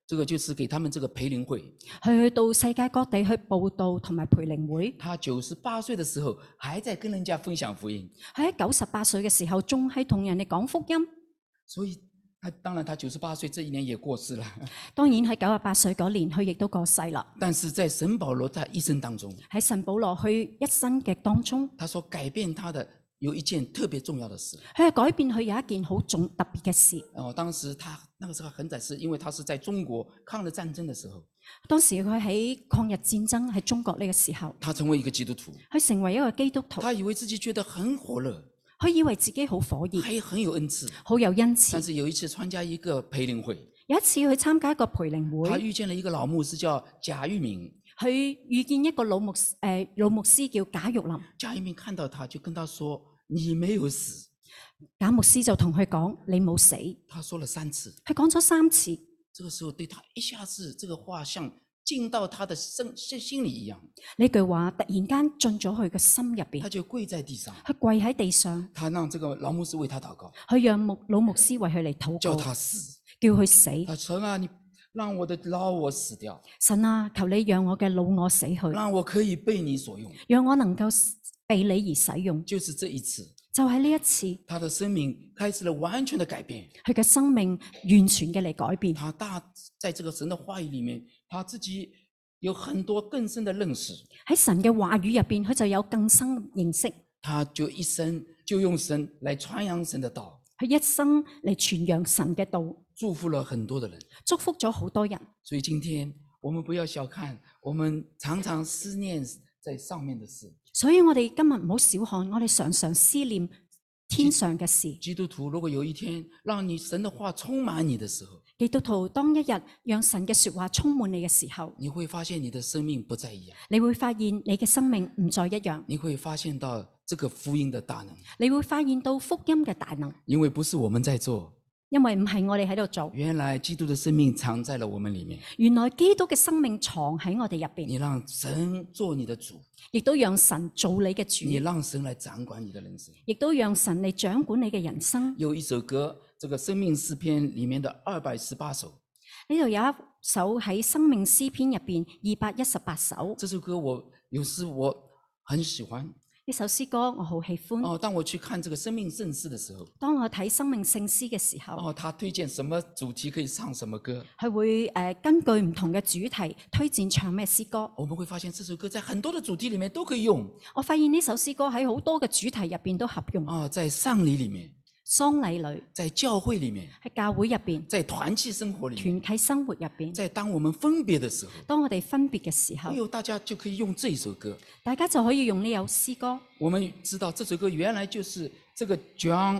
這個就是給他們這個培靈會。 去到世界各地去佈道同埋培靈會。 他九十八歲的時候，還在跟人家分享福音。 佢喺九十八歲嘅時候，仲係同人哋講福音。 所以，他當然他九十八歲這一年也過世了。 當然喺九十八歲嗰年，佢亦都過世啦。 但是在神保羅他一生當中， 喺神保羅佢一生嘅當中， 他所改變他的有一件特別重要的事。 佢係改變佢有一件好重特別嘅事。 哦，當時他那個時候很在是因為他是在中國抗日戰爭的時候。 當時佢喺抗日戰爭喺中國呢個時候， 他成為一個基督徒， 佢成為一個基督徒。 他以為自己覺得很火熱， 佢以為自己好火熱， 還很有恩賜， 好有恩賜。 但是有一次參加一個培靈會， 有一次去參加一個培靈會， 他遇見了一個老牧師叫賈玉明。 佢遇見一個老牧誒、呃、老牧師叫賈玉林。 賈玉明看到他就跟他說：你沒有死。 賈牧師就同佢講：你冇死。 他說了三次， 佢講咗三次。 這個時候對他一下子，這個話像進到他的心心裏一樣。 呢句話突然間進咗佢嘅心入邊， 他就跪在地上， 佢跪喺地上。 他讓這個老牧師為他禱告， 佢讓牧老牧師為佢嚟禱告， 叫他死， 叫佢死。 他說啊，你讓我的老我死掉。 神啊，求你讓我嘅老我死去， 讓我可以被你所用， 讓我能夠被你而使用。 就是這一次， 就喺呢一次， 他的生命開始了完全的改變。 佢嘅生命完全嘅嚟改變。 他大在這個神的話語裏面，他自己有很多更深的認識。 喺神嘅話語入邊，佢就有更深認識。 他就一生就用神來傳揚神的道， 佢一生嚟傳揚神嘅道， 祝福了很多的人， 祝福咗好多人。 所以今天我們不要小看，我們常常思念在上面的事。 所以我哋今日唔好小看，我哋常常思念天上嘅事。 基督徒如果有一天讓你神的話充滿你的時候， 基督徒當一日讓神嘅說話充滿你嘅時候， 你會發現你的生命不再一樣， 你會發現你嘅生命唔再一樣， 你會發現到這個福音的大能， 你會發現到福音嘅大能， 因為不是我們在做， 因為唔係我哋喺度做， 原來基督的生命藏在了我們裏面。 原來基督嘅生命藏喺我哋入邊。 你讓神做你的主， 亦都讓神做你嘅主， 你讓神來掌管你的人生， 亦都讓神嚟掌管你嘅人生。 有一首歌，這個生命詩篇裏面的二百十八首， 呢度有一首喺生命詩篇入邊二百一十八首。 這首歌我有時我很喜歡。 呢首詩歌我好喜歡。 哦，當我去看這個生命聖詩的時候， 當我睇生命聖詩嘅時候， 哦，他推薦什麼主題可以唱什麼歌， 佢會誒、呃、根據唔同嘅主題推薦唱咩詩歌。 我們會發現這首歌在很多的主題裏面都可以用。 我發現呢首詩歌喺好多嘅主題入邊都合用。 哦，在喪禮裏面， 喪禮裏， 在教會裏面， 喺教會入邊， 在團契生活裏面， 團契生活入邊， 在當我們分別的時候， 當我哋分別嘅時候， 哎呦，大家就可以用這首歌。 大家就可以用呢首詩歌。 我們知道這首歌原來就是這個 John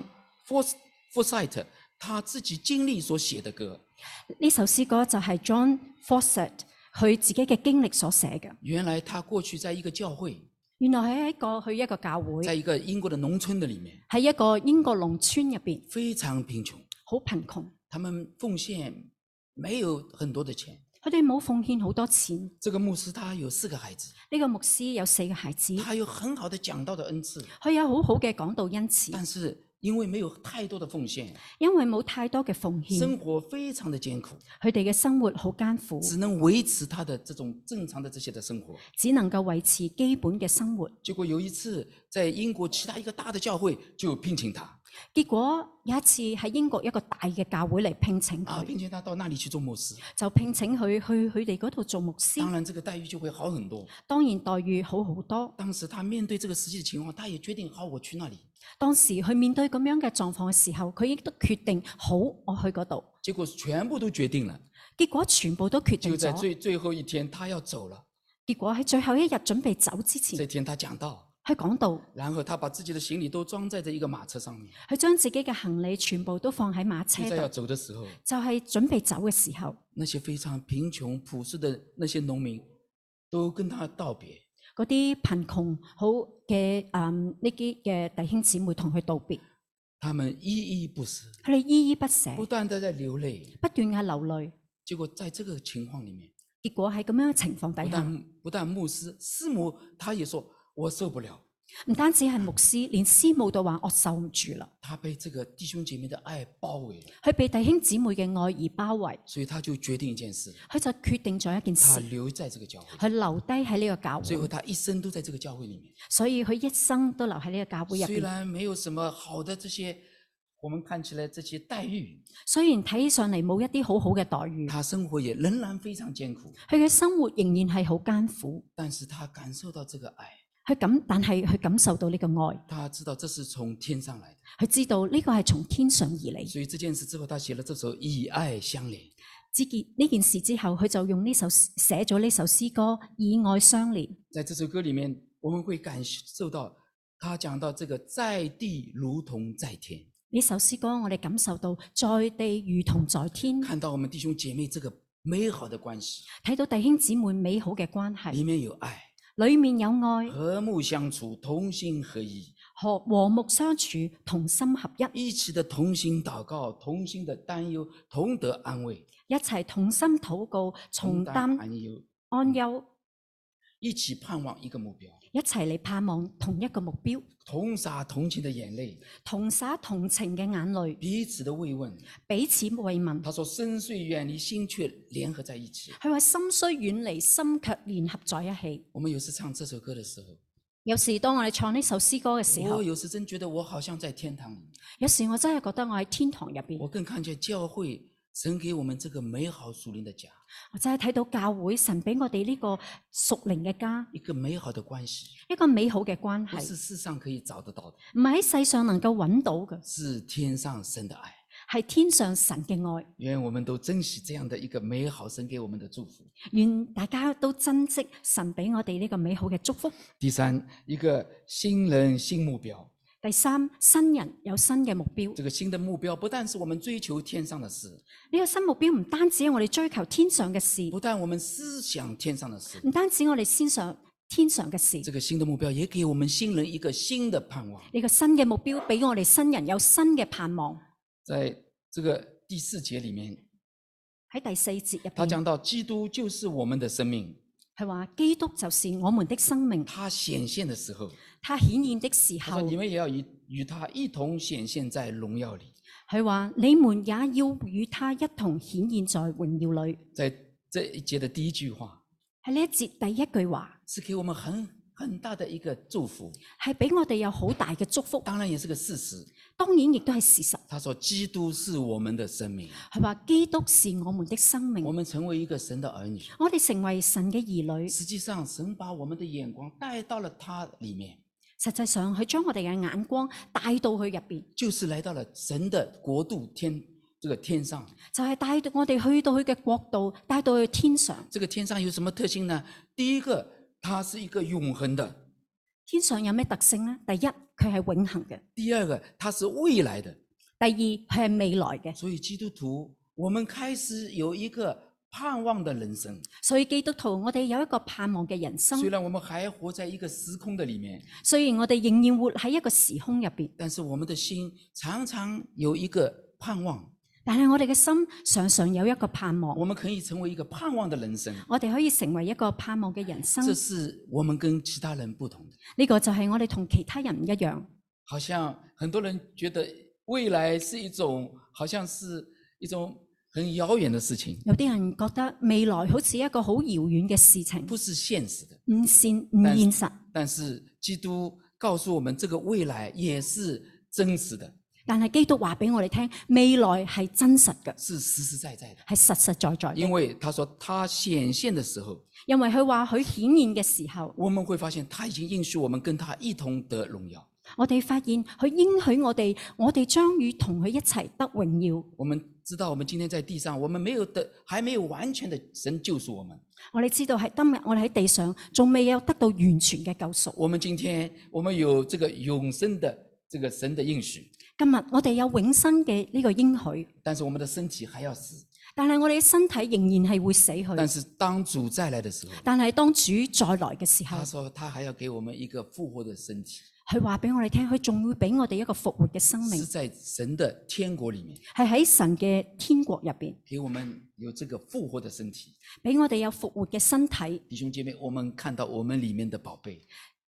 Forsyth 他自己經歷所寫的歌。 呢首詩歌就係 John Forsyth 佢自己嘅經歷所寫嘅。 原來他過去在一個教會， 原來喺一個去一個教會， 在一個英國的農村的裏面， 喺一個英國農村入邊， 非常貧窮， 好貧窮。 他們奉獻沒有很多的錢。 佢哋冇奉獻好多錢。 這個牧師他有四個孩子， 呢個牧師有四個孩子， 他有很好的講道的恩賜， 佢有好好嘅講道恩賜， 但是因為沒有太多的奉獻， 因為冇太多嘅奉獻， 生活非常的艱苦， 佢哋嘅生活好艱苦， 只能維持他的這種正常的這些的生活， 只能夠維持基本嘅生活。 結果有一次在英國其他一個大的教會就聘請他， 結果有一次喺英國一個大嘅教會嚟聘請佢， 啊，聘請他到那裡去做牧師， 就聘請佢去佢哋嗰度做牧師。 當然這個待遇就會好很多， 當然待遇好好多。 當時他面對這個實際的情況，他也決定好我去那裡。 當時佢面對咁樣嘅狀況嘅時候，佢亦都決定好我去嗰度。 結果全部都決定了， 結果全部都決定咗。 就在最最後一天，他要走了。 結果喺最後一日準備走之前， 這天他講道， 佢講道， 然後他把自己的行李都裝在這一個馬車上面， 佢將自己嘅行李全部都放喺馬車就在要度。 走的時候， 就係準備走嘅時候， 那些非常貧窮樸實的那些農民都跟他道別。 嗰啲貧窮好嘅誒呢啲嘅弟兄姊妹同佢道別， 他們依依不捨， 佢哋依依不捨， 不斷地在流淚， 不斷嘅流淚。 結果在這個情況裡面， 結果喺咁樣嘅情況底下， 不但不但牧師師母，他也說我受不了， 唔單止係牧師，連師母都話我受唔住啦。 他被這個弟兄姐妹的愛包圍了， 佢被弟兄姊妹嘅愛而包圍， 所以他就決定一件事， 佢就決定咗一件他事， 留在這個教會， 佢留低喺呢個教會， 最後他一生都在這個教會裡面。 所以佢一生都留喺呢個教會入雖邊。 然沒有什麼好的這些，我們看起來這些待遇， 雖然睇起上嚟冇一啲好好嘅待遇， 他生活也仍然非常艱苦， 佢嘅生活仍然係好艱苦。 但是他感受到這個愛， 佢感，但係佢感受到呢個愛， 他知道這是從天上來的， 佢知道呢個係從天上而嚟。 所以這件事之後，他寫了這首《以愛相連》。 知結呢件事之後，佢就用呢首寫咗呢首詩歌《以愛相連》。 在這首歌裡面，我們會感受到他講到這個在地如同在天。 呢首詩歌我哋感受到在地如同在天， 看到我們弟兄姐妹這個美好的關係， 睇到弟兄姊妹美好嘅關係， 裡面有愛， 裡面有愛， 和睦相處，同心合一， 和和睦相處，同心合一， 一起的同心禱告，同心的擔憂，同得安慰， 一齊同心禱告，重擔安憂， 安憂， 一起盼望一個目標， 一齊嚟盼望同一個目標， 同灑同情的眼淚， 同灑同情嘅眼淚， 彼此的慰問， 彼此慰問。 他說深邃遠離，心卻聯合在一起。 佢話心雖遠離，心卻聯合在一起。 我們有時唱這首歌的時候， 有時當我哋唱呢首詩歌嘅時候， 我有時真覺得我好像在天堂裡， 有時我真係覺得我喺天堂入邊。 我更看見教會神給我們這個美好屬靈的家， 我真係睇到教會神俾我哋呢個屬靈嘅家， 一個美好的關係， 一個美好嘅關係， 不是世上可以找得到的， 唔係喺世上能夠揾到嘅， 是天上神的愛。 係天上神嘅愛。 願我們都珍惜這樣的一個美好神給我們的祝福。 願大家都珍惜神俾我哋呢個美好嘅祝福。 第三，一個新人新目標。 第三，新人有新嘅目標。 這個新的目標不但是我們追求天上的事， 呢個新目標唔單止係我哋追求天上嘅事， 不但我們思想天上的事， 唔單止我哋先上天上嘅事。 這個新的目標也給我們新人一個新的盼望。 呢個新嘅目標俾我哋新人有新嘅盼望。 在這個第四節裡面， 喺第四節入邊， 他講到基督就是我們的生命。 係話基督就是我們的生命。 他顯現的時候， 他顯現的時候， 他說你們也要與與他一同顯現在榮耀裡。 佢話你們也要與他一同顯現在榮耀裡。 在這一節的第一句話， 喺呢一節第一句話， 是給我們很很大的一個祝福， 係俾我哋有好大嘅祝福。 當然也是個事實。 當然亦都係事實。 他說基督是我們的生命， 係話基督是我們的生命。 我們成為一個神的兒女， 我哋成為神嘅兒女。 實際上神把我們的眼光帶到了他裡面， 實際上佢將我哋嘅眼光帶到去入邊， 就是來到了神的國度天，這個天上， 就係帶到我哋去到佢嘅國度，帶到去天上。 這個天上有什麼特性呢？第一個，它是一個永恆的。 天上有咩特性呢？第一，佢係永恆嘅； 第二個，它是未來的； 第二，佢係未來嘅。 所以基督徒，我們開始有一個盼望的人生。 所以基督徒，我哋有一個盼望嘅人生。 雖然我們還活在一個時空的裡面， 雖然我哋仍然活喺一個時空入邊， 但是我們的心常常有一個盼望。 但係我哋嘅心常常有一個盼望。 我們可以成為一個盼望的人生。 我哋可以成為一個盼望嘅人生。 這是我們跟其他人不同的。 呢個就係我哋同其他人唔一樣。 好像很多人覺得未來是一種，好像是一種很遙遠的事情。 有啲人覺得未來好似一個好遙遠嘅事情， 不是現實的， 唔現唔現實。 但是基督告訴我們，這個未來也是真實的。 但係基督話俾我哋聽，未來係真實嘅， 是實實在在的， 係實實在在的。 因為他說他顯現的時候， 因為佢話佢顯現嘅時候， 我們會發現他已經應許我們跟他一同得榮耀。 我哋發現佢應許我哋，我哋將與同佢一齊得榮耀。 我們知道我們今天在地上，我們沒有得，還沒有完全的神救贖我們。 我哋知道係今日我哋喺地上仲未有得到完全嘅救贖。 我們今天我們有這個永生的這個神的應許。 今日我哋有永生嘅呢個應許， 但是我們的身體還要死。 但係我哋嘅身體仍然係會死去。 但是當主再來的時候， 但係當主再來嘅時候， 他說他還要給我們一個復活的身體。 佢話俾我哋聽，佢仲會俾我哋一個復活嘅生命， 是在神的天國裏面， 係喺神嘅天國入邊， 給我們有這個復活的身體， 俾我哋有復活嘅身體。 弟兄姐妹，我們看到我們裏面的寶貝。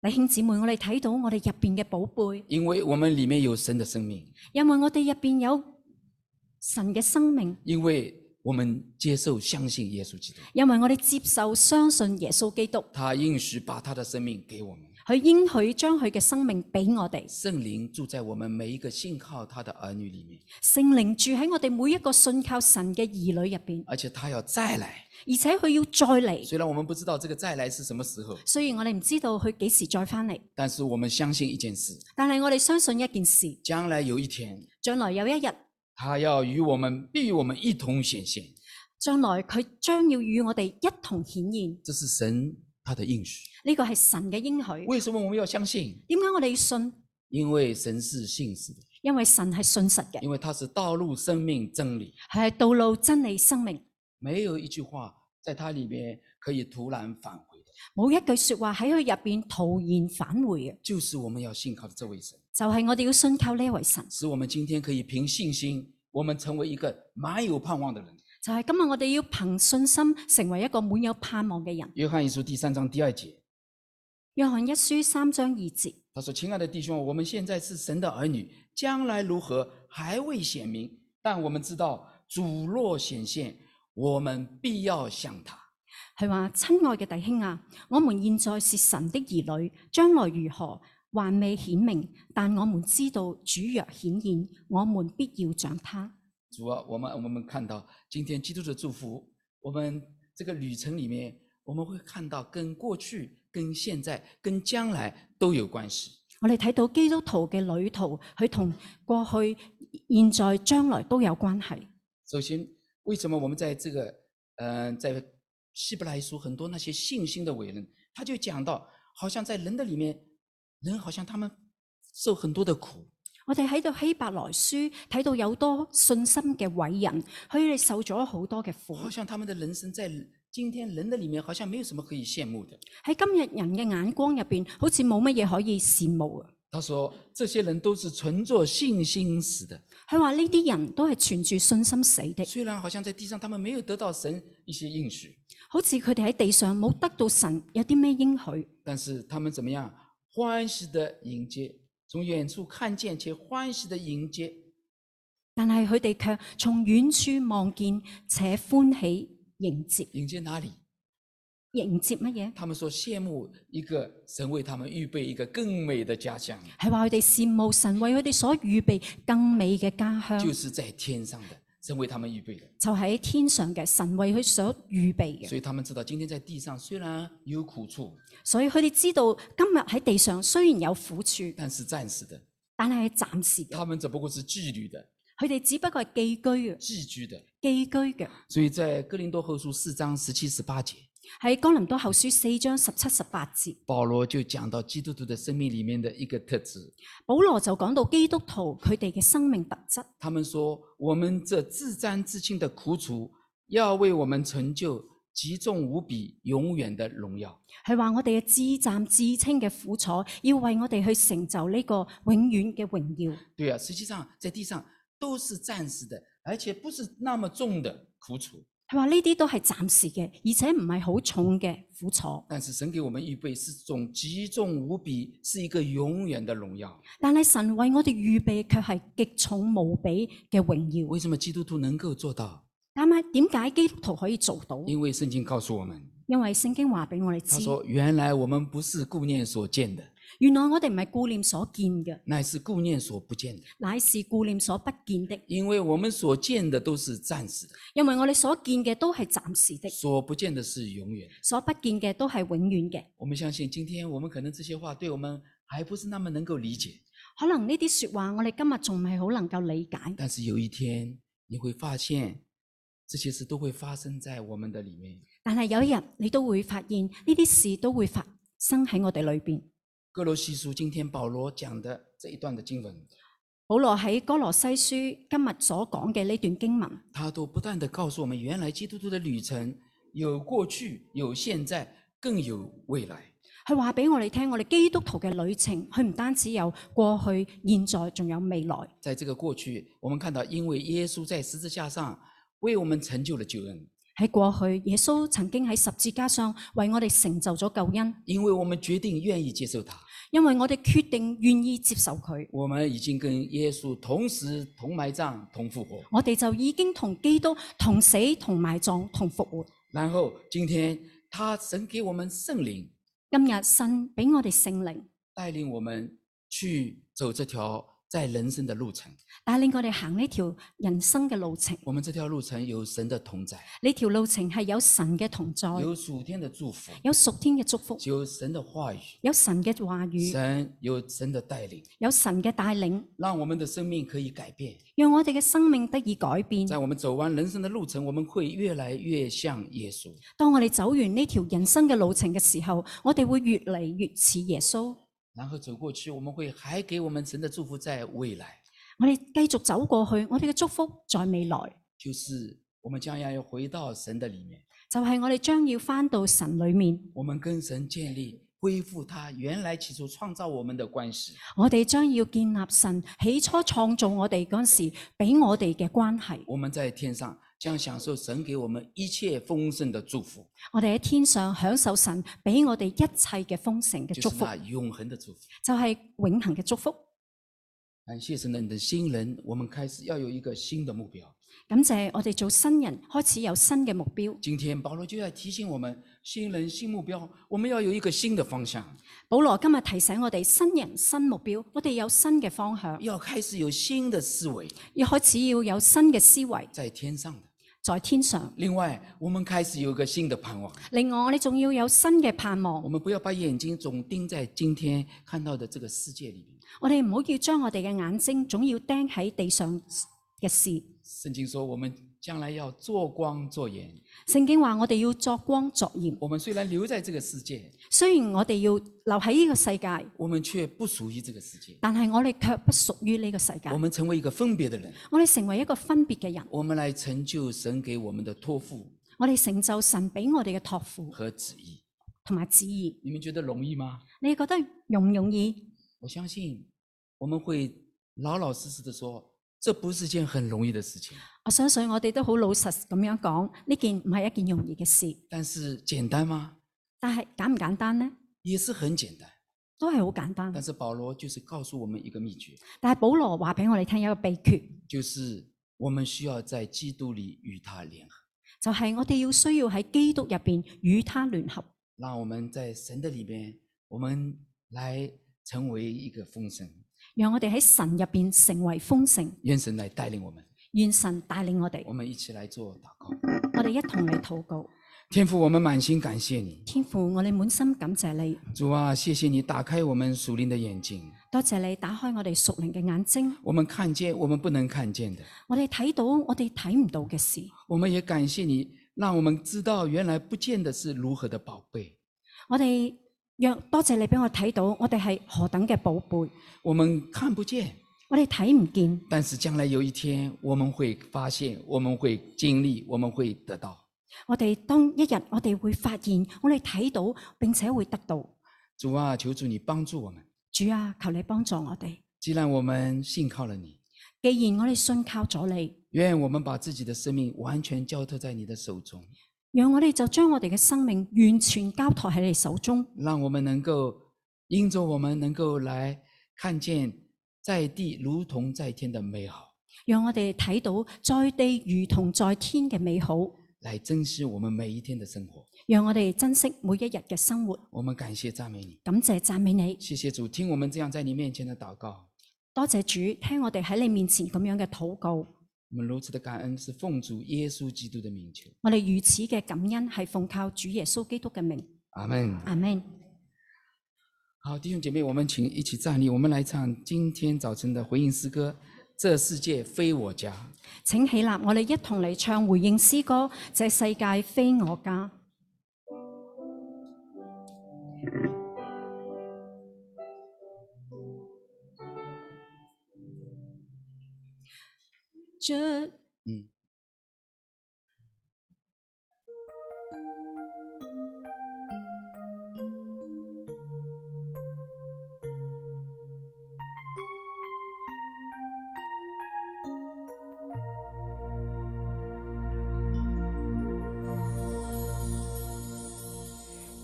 弟兄姊妹，我哋睇到我哋入邊嘅寶貝， 因為我們裡面有神的生命， 因為我哋入邊有神嘅生命， 因為我們接受相信耶穌基督， 因為我哋接受相信耶穌基督， 他應許把他的生命給我們， 佢應許將佢嘅生命俾我哋。 聖靈住在我們每一個信靠他的兒女裡面， 聖靈住喺我哋每一個信靠神嘅兒女入邊， 而且他要再來。 而且佢要再嚟。 雖然我們不知道這個再來是什麼時候， 雖然我哋唔知道佢幾時再翻嚟， 但是我們相信一件事， 但係我哋相信一件事， 將來有一天， 將來有一日， 他要與我們必與我們一同顯現。 將來佢將要與我哋一同顯現。 這是神他的應許。 呢個係神嘅應許。 為什麼我們要相信？ 點解我哋要信？ 因為神是信實的， 因為神係信實嘅， 因為他是道路、生命、真理， 係道路、真理、生命。 沒有一句話在他裡面可以突然返回的。 冇一句說話喺佢入邊突然返回嘅， 就是我們要信靠的這位神， 就係我哋要信靠呢一位神， 使我們今天可以憑信心，我們成為一個滿有盼望的人。 就係今日我哋要憑信心成為一個滿有盼望嘅人。 約翰一書第三章第二節， 約翰一書三章二節， 他說：親愛的弟兄，我們現在是神的兒女，將來如何還未顯明，但我們知道主若顯現，我們必要像他。 係話，親愛嘅弟兄啊，我們現在是神的兒女，將來如何還未顯明，但我們知道主若顯現，我們必要像他。 主啊，我們我們看到今天基督的祝福，我們這個旅程裡面，我們會看到跟過去、跟現在、跟將來都有關係。 我哋睇到基督徒嘅旅途，佢同過去、現在、將來都有關係。 首先，為什麼我們在這個，嗯、呃，在希伯來書很多那些信心的偉人，他就講到，好像在人的裡面，人好像他們受很多的苦。 我哋喺度希伯來書睇到有多信心嘅偉人，佢哋受咗好多嘅苦。 好像他們的人生在今天人的裡面，好像沒有什麼可以羨慕的。 喺今日人嘅眼光入邊，好似冇乜嘢可以羨慕啊。 他說：這些人都是存着信心死的。 佢話呢啲人都係存住信心死的。 雖然好像在地上，他們沒有得到神一些應許， 好似佢哋喺地上冇得到神有啲咩應許， 但是他們怎麼樣？歡喜的迎接。從遠處看見且歡喜的迎接， 但係佢哋卻從遠處望見且歡喜迎接。 迎接哪裡？ 迎接乜嘢？ 他們說羨慕一個神為他們預備一個更美的家鄉， 係話佢哋羨慕神為佢哋所預備更美嘅家鄉， 就是在天上的神為他們預備的， 就喺天上嘅神為佢所預備嘅。 所以他們知道今天在地上雖然有苦處， 所以佢哋知道今日喺地上雖然有苦處， 但是暫時的， 但係係暫時嘅。 他們只不過是寄居的， 佢哋只不過係寄居嘅， 寄居的， 寄居嘅。 所以在哥林多後書四章十七十八節， 喺哥林多後書四章十七十八節， 保羅就講到基督徒的生命裡面的一個特質。 保羅就講到基督徒佢哋嘅生命特質。 他們說：我們這自沾自輕的苦楚，要為我們成就極重無比永遠的榮耀。 係話我哋嘅自沾自輕嘅苦楚，要為我哋去成就呢個永遠嘅榮耀。 對啊，實際上在地上都是暫時的，而且不是那麼重的苦楚。 係話呢啲都係暫時嘅，而且唔係好重嘅苦楚。 但是神給我們預備是種極重無比，是一個永遠的榮耀。 但係神為我哋預備卻係極重無比嘅榮耀。 為什麼基督徒能夠做到？ 但係點解基督徒可以做到？ 因為聖經告訴我們， 因為聖經話俾我哋知， 他說原來我們不是顧念所見的， 原來我哋唔係顧念所見嘅， 乃是顧念所不見的。 乃是顧念所不見的。 因為我們所見的都是暫時的， 因為我哋所見嘅都係暫時的， 所不見的是永遠， 所不見嘅都係永遠嘅。 我們相信今天我們可能這些話對我們還不是那麼能夠理解， 可能呢啲說話我哋今日仲唔係好能夠理解， 但是有一天你會發現這些事都會發生在我們的裏面。 但係有一日你都會發現呢啲事都會發生喺我哋裏邊。 歌羅西書今天保羅講的這一段的經文， 保羅喺歌羅西書今日所講嘅呢段經文， 他都不斷地告訴我們，原來基督徒的旅程有過去，有現在，更有未來。 佢話俾我哋聽，我哋基督徒嘅旅程，佢唔單止有過去、現在，仲有未來。 在這個過去，我們看到因為耶穌在十字架上為我們成就了救恩。 喺過去，耶穌曾經喺十字架上為我哋成就咗救恩， 因為我們決定願意接受他， 因為我哋決定願意接受佢， 我們已經跟耶穌同死、同埋葬、同復活。 我哋就已經同基督同死、同埋葬、同復活。 然後今天他神給我們聖靈， 今日神俾我哋聖靈， 帶領我們去走這條在人生的路程， 帶領我哋行呢條人生嘅路程。 我們這條路程有神的同在， 呢條路程係有神嘅同在， 有屬天的祝福， 有屬天嘅祝福， 有神的話語， 有神嘅話語， 神有神的帶領， 有神嘅帶領， 讓我們的生命可以改變， 讓我哋嘅生命得以改變。 在我們走完人生的路程，我們會越來越像耶穌。 當我哋走完呢條人生嘅路程嘅時候，我哋會越嚟越似耶穌。 然後走過去，我們會還給我們神的祝福在未來。 我哋繼續走過去，我哋嘅祝福在未來， 就是我們將要回到神的裡面， 就係我哋將要返到神裏面， 我們跟神建立恢復他原來起初創造我們的關係。 我哋將要建立神起初創造我哋嗰時俾我哋嘅關係。 我們在天上將享受神給我們一切豐盛的祝福， 我哋喺天上享受神俾我哋一切嘅豐盛嘅祝福， 就是那永恆的祝福， 就係永恆嘅祝福。 感謝神的新人，我們開始要有一個新的目標。 感謝我哋做新人開始有新嘅目標。 今天保羅就在提醒我們，新人新目標，我們要有一個新的方向。 保羅今日提醒我哋，新人新目標，我哋有新嘅方向， 要開始有新的思維， 要開始要有新嘅思維， 在天上的， 在天上。 另外，我們開始有一個新的盼望。 另外，我哋仲要有新嘅盼望。 我們不要把眼睛總盯在今天看到的這個世界裏面。 我哋唔好要將我哋嘅眼睛總要盯喺地上嘅事。 聖經說，我們將來要作光作鹽。 聖經話我哋要作光作鹽。 我們雖然留在這個世界， 雖然我哋要留喺呢個世界， 我們卻不屬於這個世界。 但係我哋卻不屬於呢個世界。 我們成為一個分別的人。 我哋成為一個分別嘅人。 我們來成就神給我們的託付。 我哋成就神俾我哋嘅託付和旨意同埋旨意。 你們覺得容易嗎？ 你覺得容唔容易？ 我相信我們會老老實實的說，這不是件很容易的事情。 我相信我哋都好老實咁樣講，呢件唔係一件容易嘅事。 但是簡單嗎？ 但係簡唔簡單呢？ 也是很簡單， 都係好簡單。 但是保羅就是告訴我們一個秘訣。 但係保羅話俾我哋聽一個秘訣， 就是我們需要在基督裏與他聯合。 就係我哋要需要喺基督入邊與他聯合。 讓我們在神的裏面，我們來成為一個豐盛。 讓我哋喺神入邊成為豐盛。 願神來帶領我們。 願神帶領我哋。 我們一起來做禱告。 我哋一同嚟禱告。 天父，我們滿心感謝你。 天父，我哋滿心感謝你。 主啊，謝謝你打開我們屬靈的眼睛。 多謝你打開我哋屬靈嘅眼睛。 我們看見我們不能看見的。 我哋睇到我哋睇唔到嘅事。 我們也感謝你，讓我們知道原來不見的是如何的寶貝。 我哋若多謝你俾我睇到，我哋係何等嘅寶貝。 我們看不見， 我哋睇唔見， 但是將來有一天我們會發現，我們會經歷，我們會得到。 我哋當一日我哋會發現，我哋睇到並且會得到。 主啊，求主你幫助我們。 主啊，求你幫助我哋。 既然我們信靠了你， 既然我哋信靠咗你， 願我們把自己的生命完全交託在你的手中。 讓我哋就將我哋嘅生命完全交託喺你手中。 讓我們能夠因着我們能夠來看見在地如同在天的美好， 讓我哋睇到在地如同在天嘅美好， 來珍惜我們每一天的生活。 讓我哋珍惜每一日嘅生活。 我們感謝讚美你， 感謝讚美你。 謝謝主，聽我們這樣在你面前的禱告。 多謝主，聽我哋喺你面前咁樣嘅禱告。 我們如此的感恩是奉主耶穌基督的名求。 我哋如此嘅感恩係奉靠主耶穌基督嘅名。 阿門。 阿門。 好，弟兄姐妹，我們請一起站立，我們來唱今天早晨的回應詩歌，這世界非我家。 請起立，我哋一同嚟唱回應詩歌，這世界非我家。這嗯。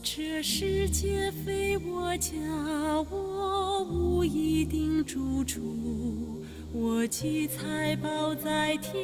这世界非我家，我无一定住处。我积财宝在天。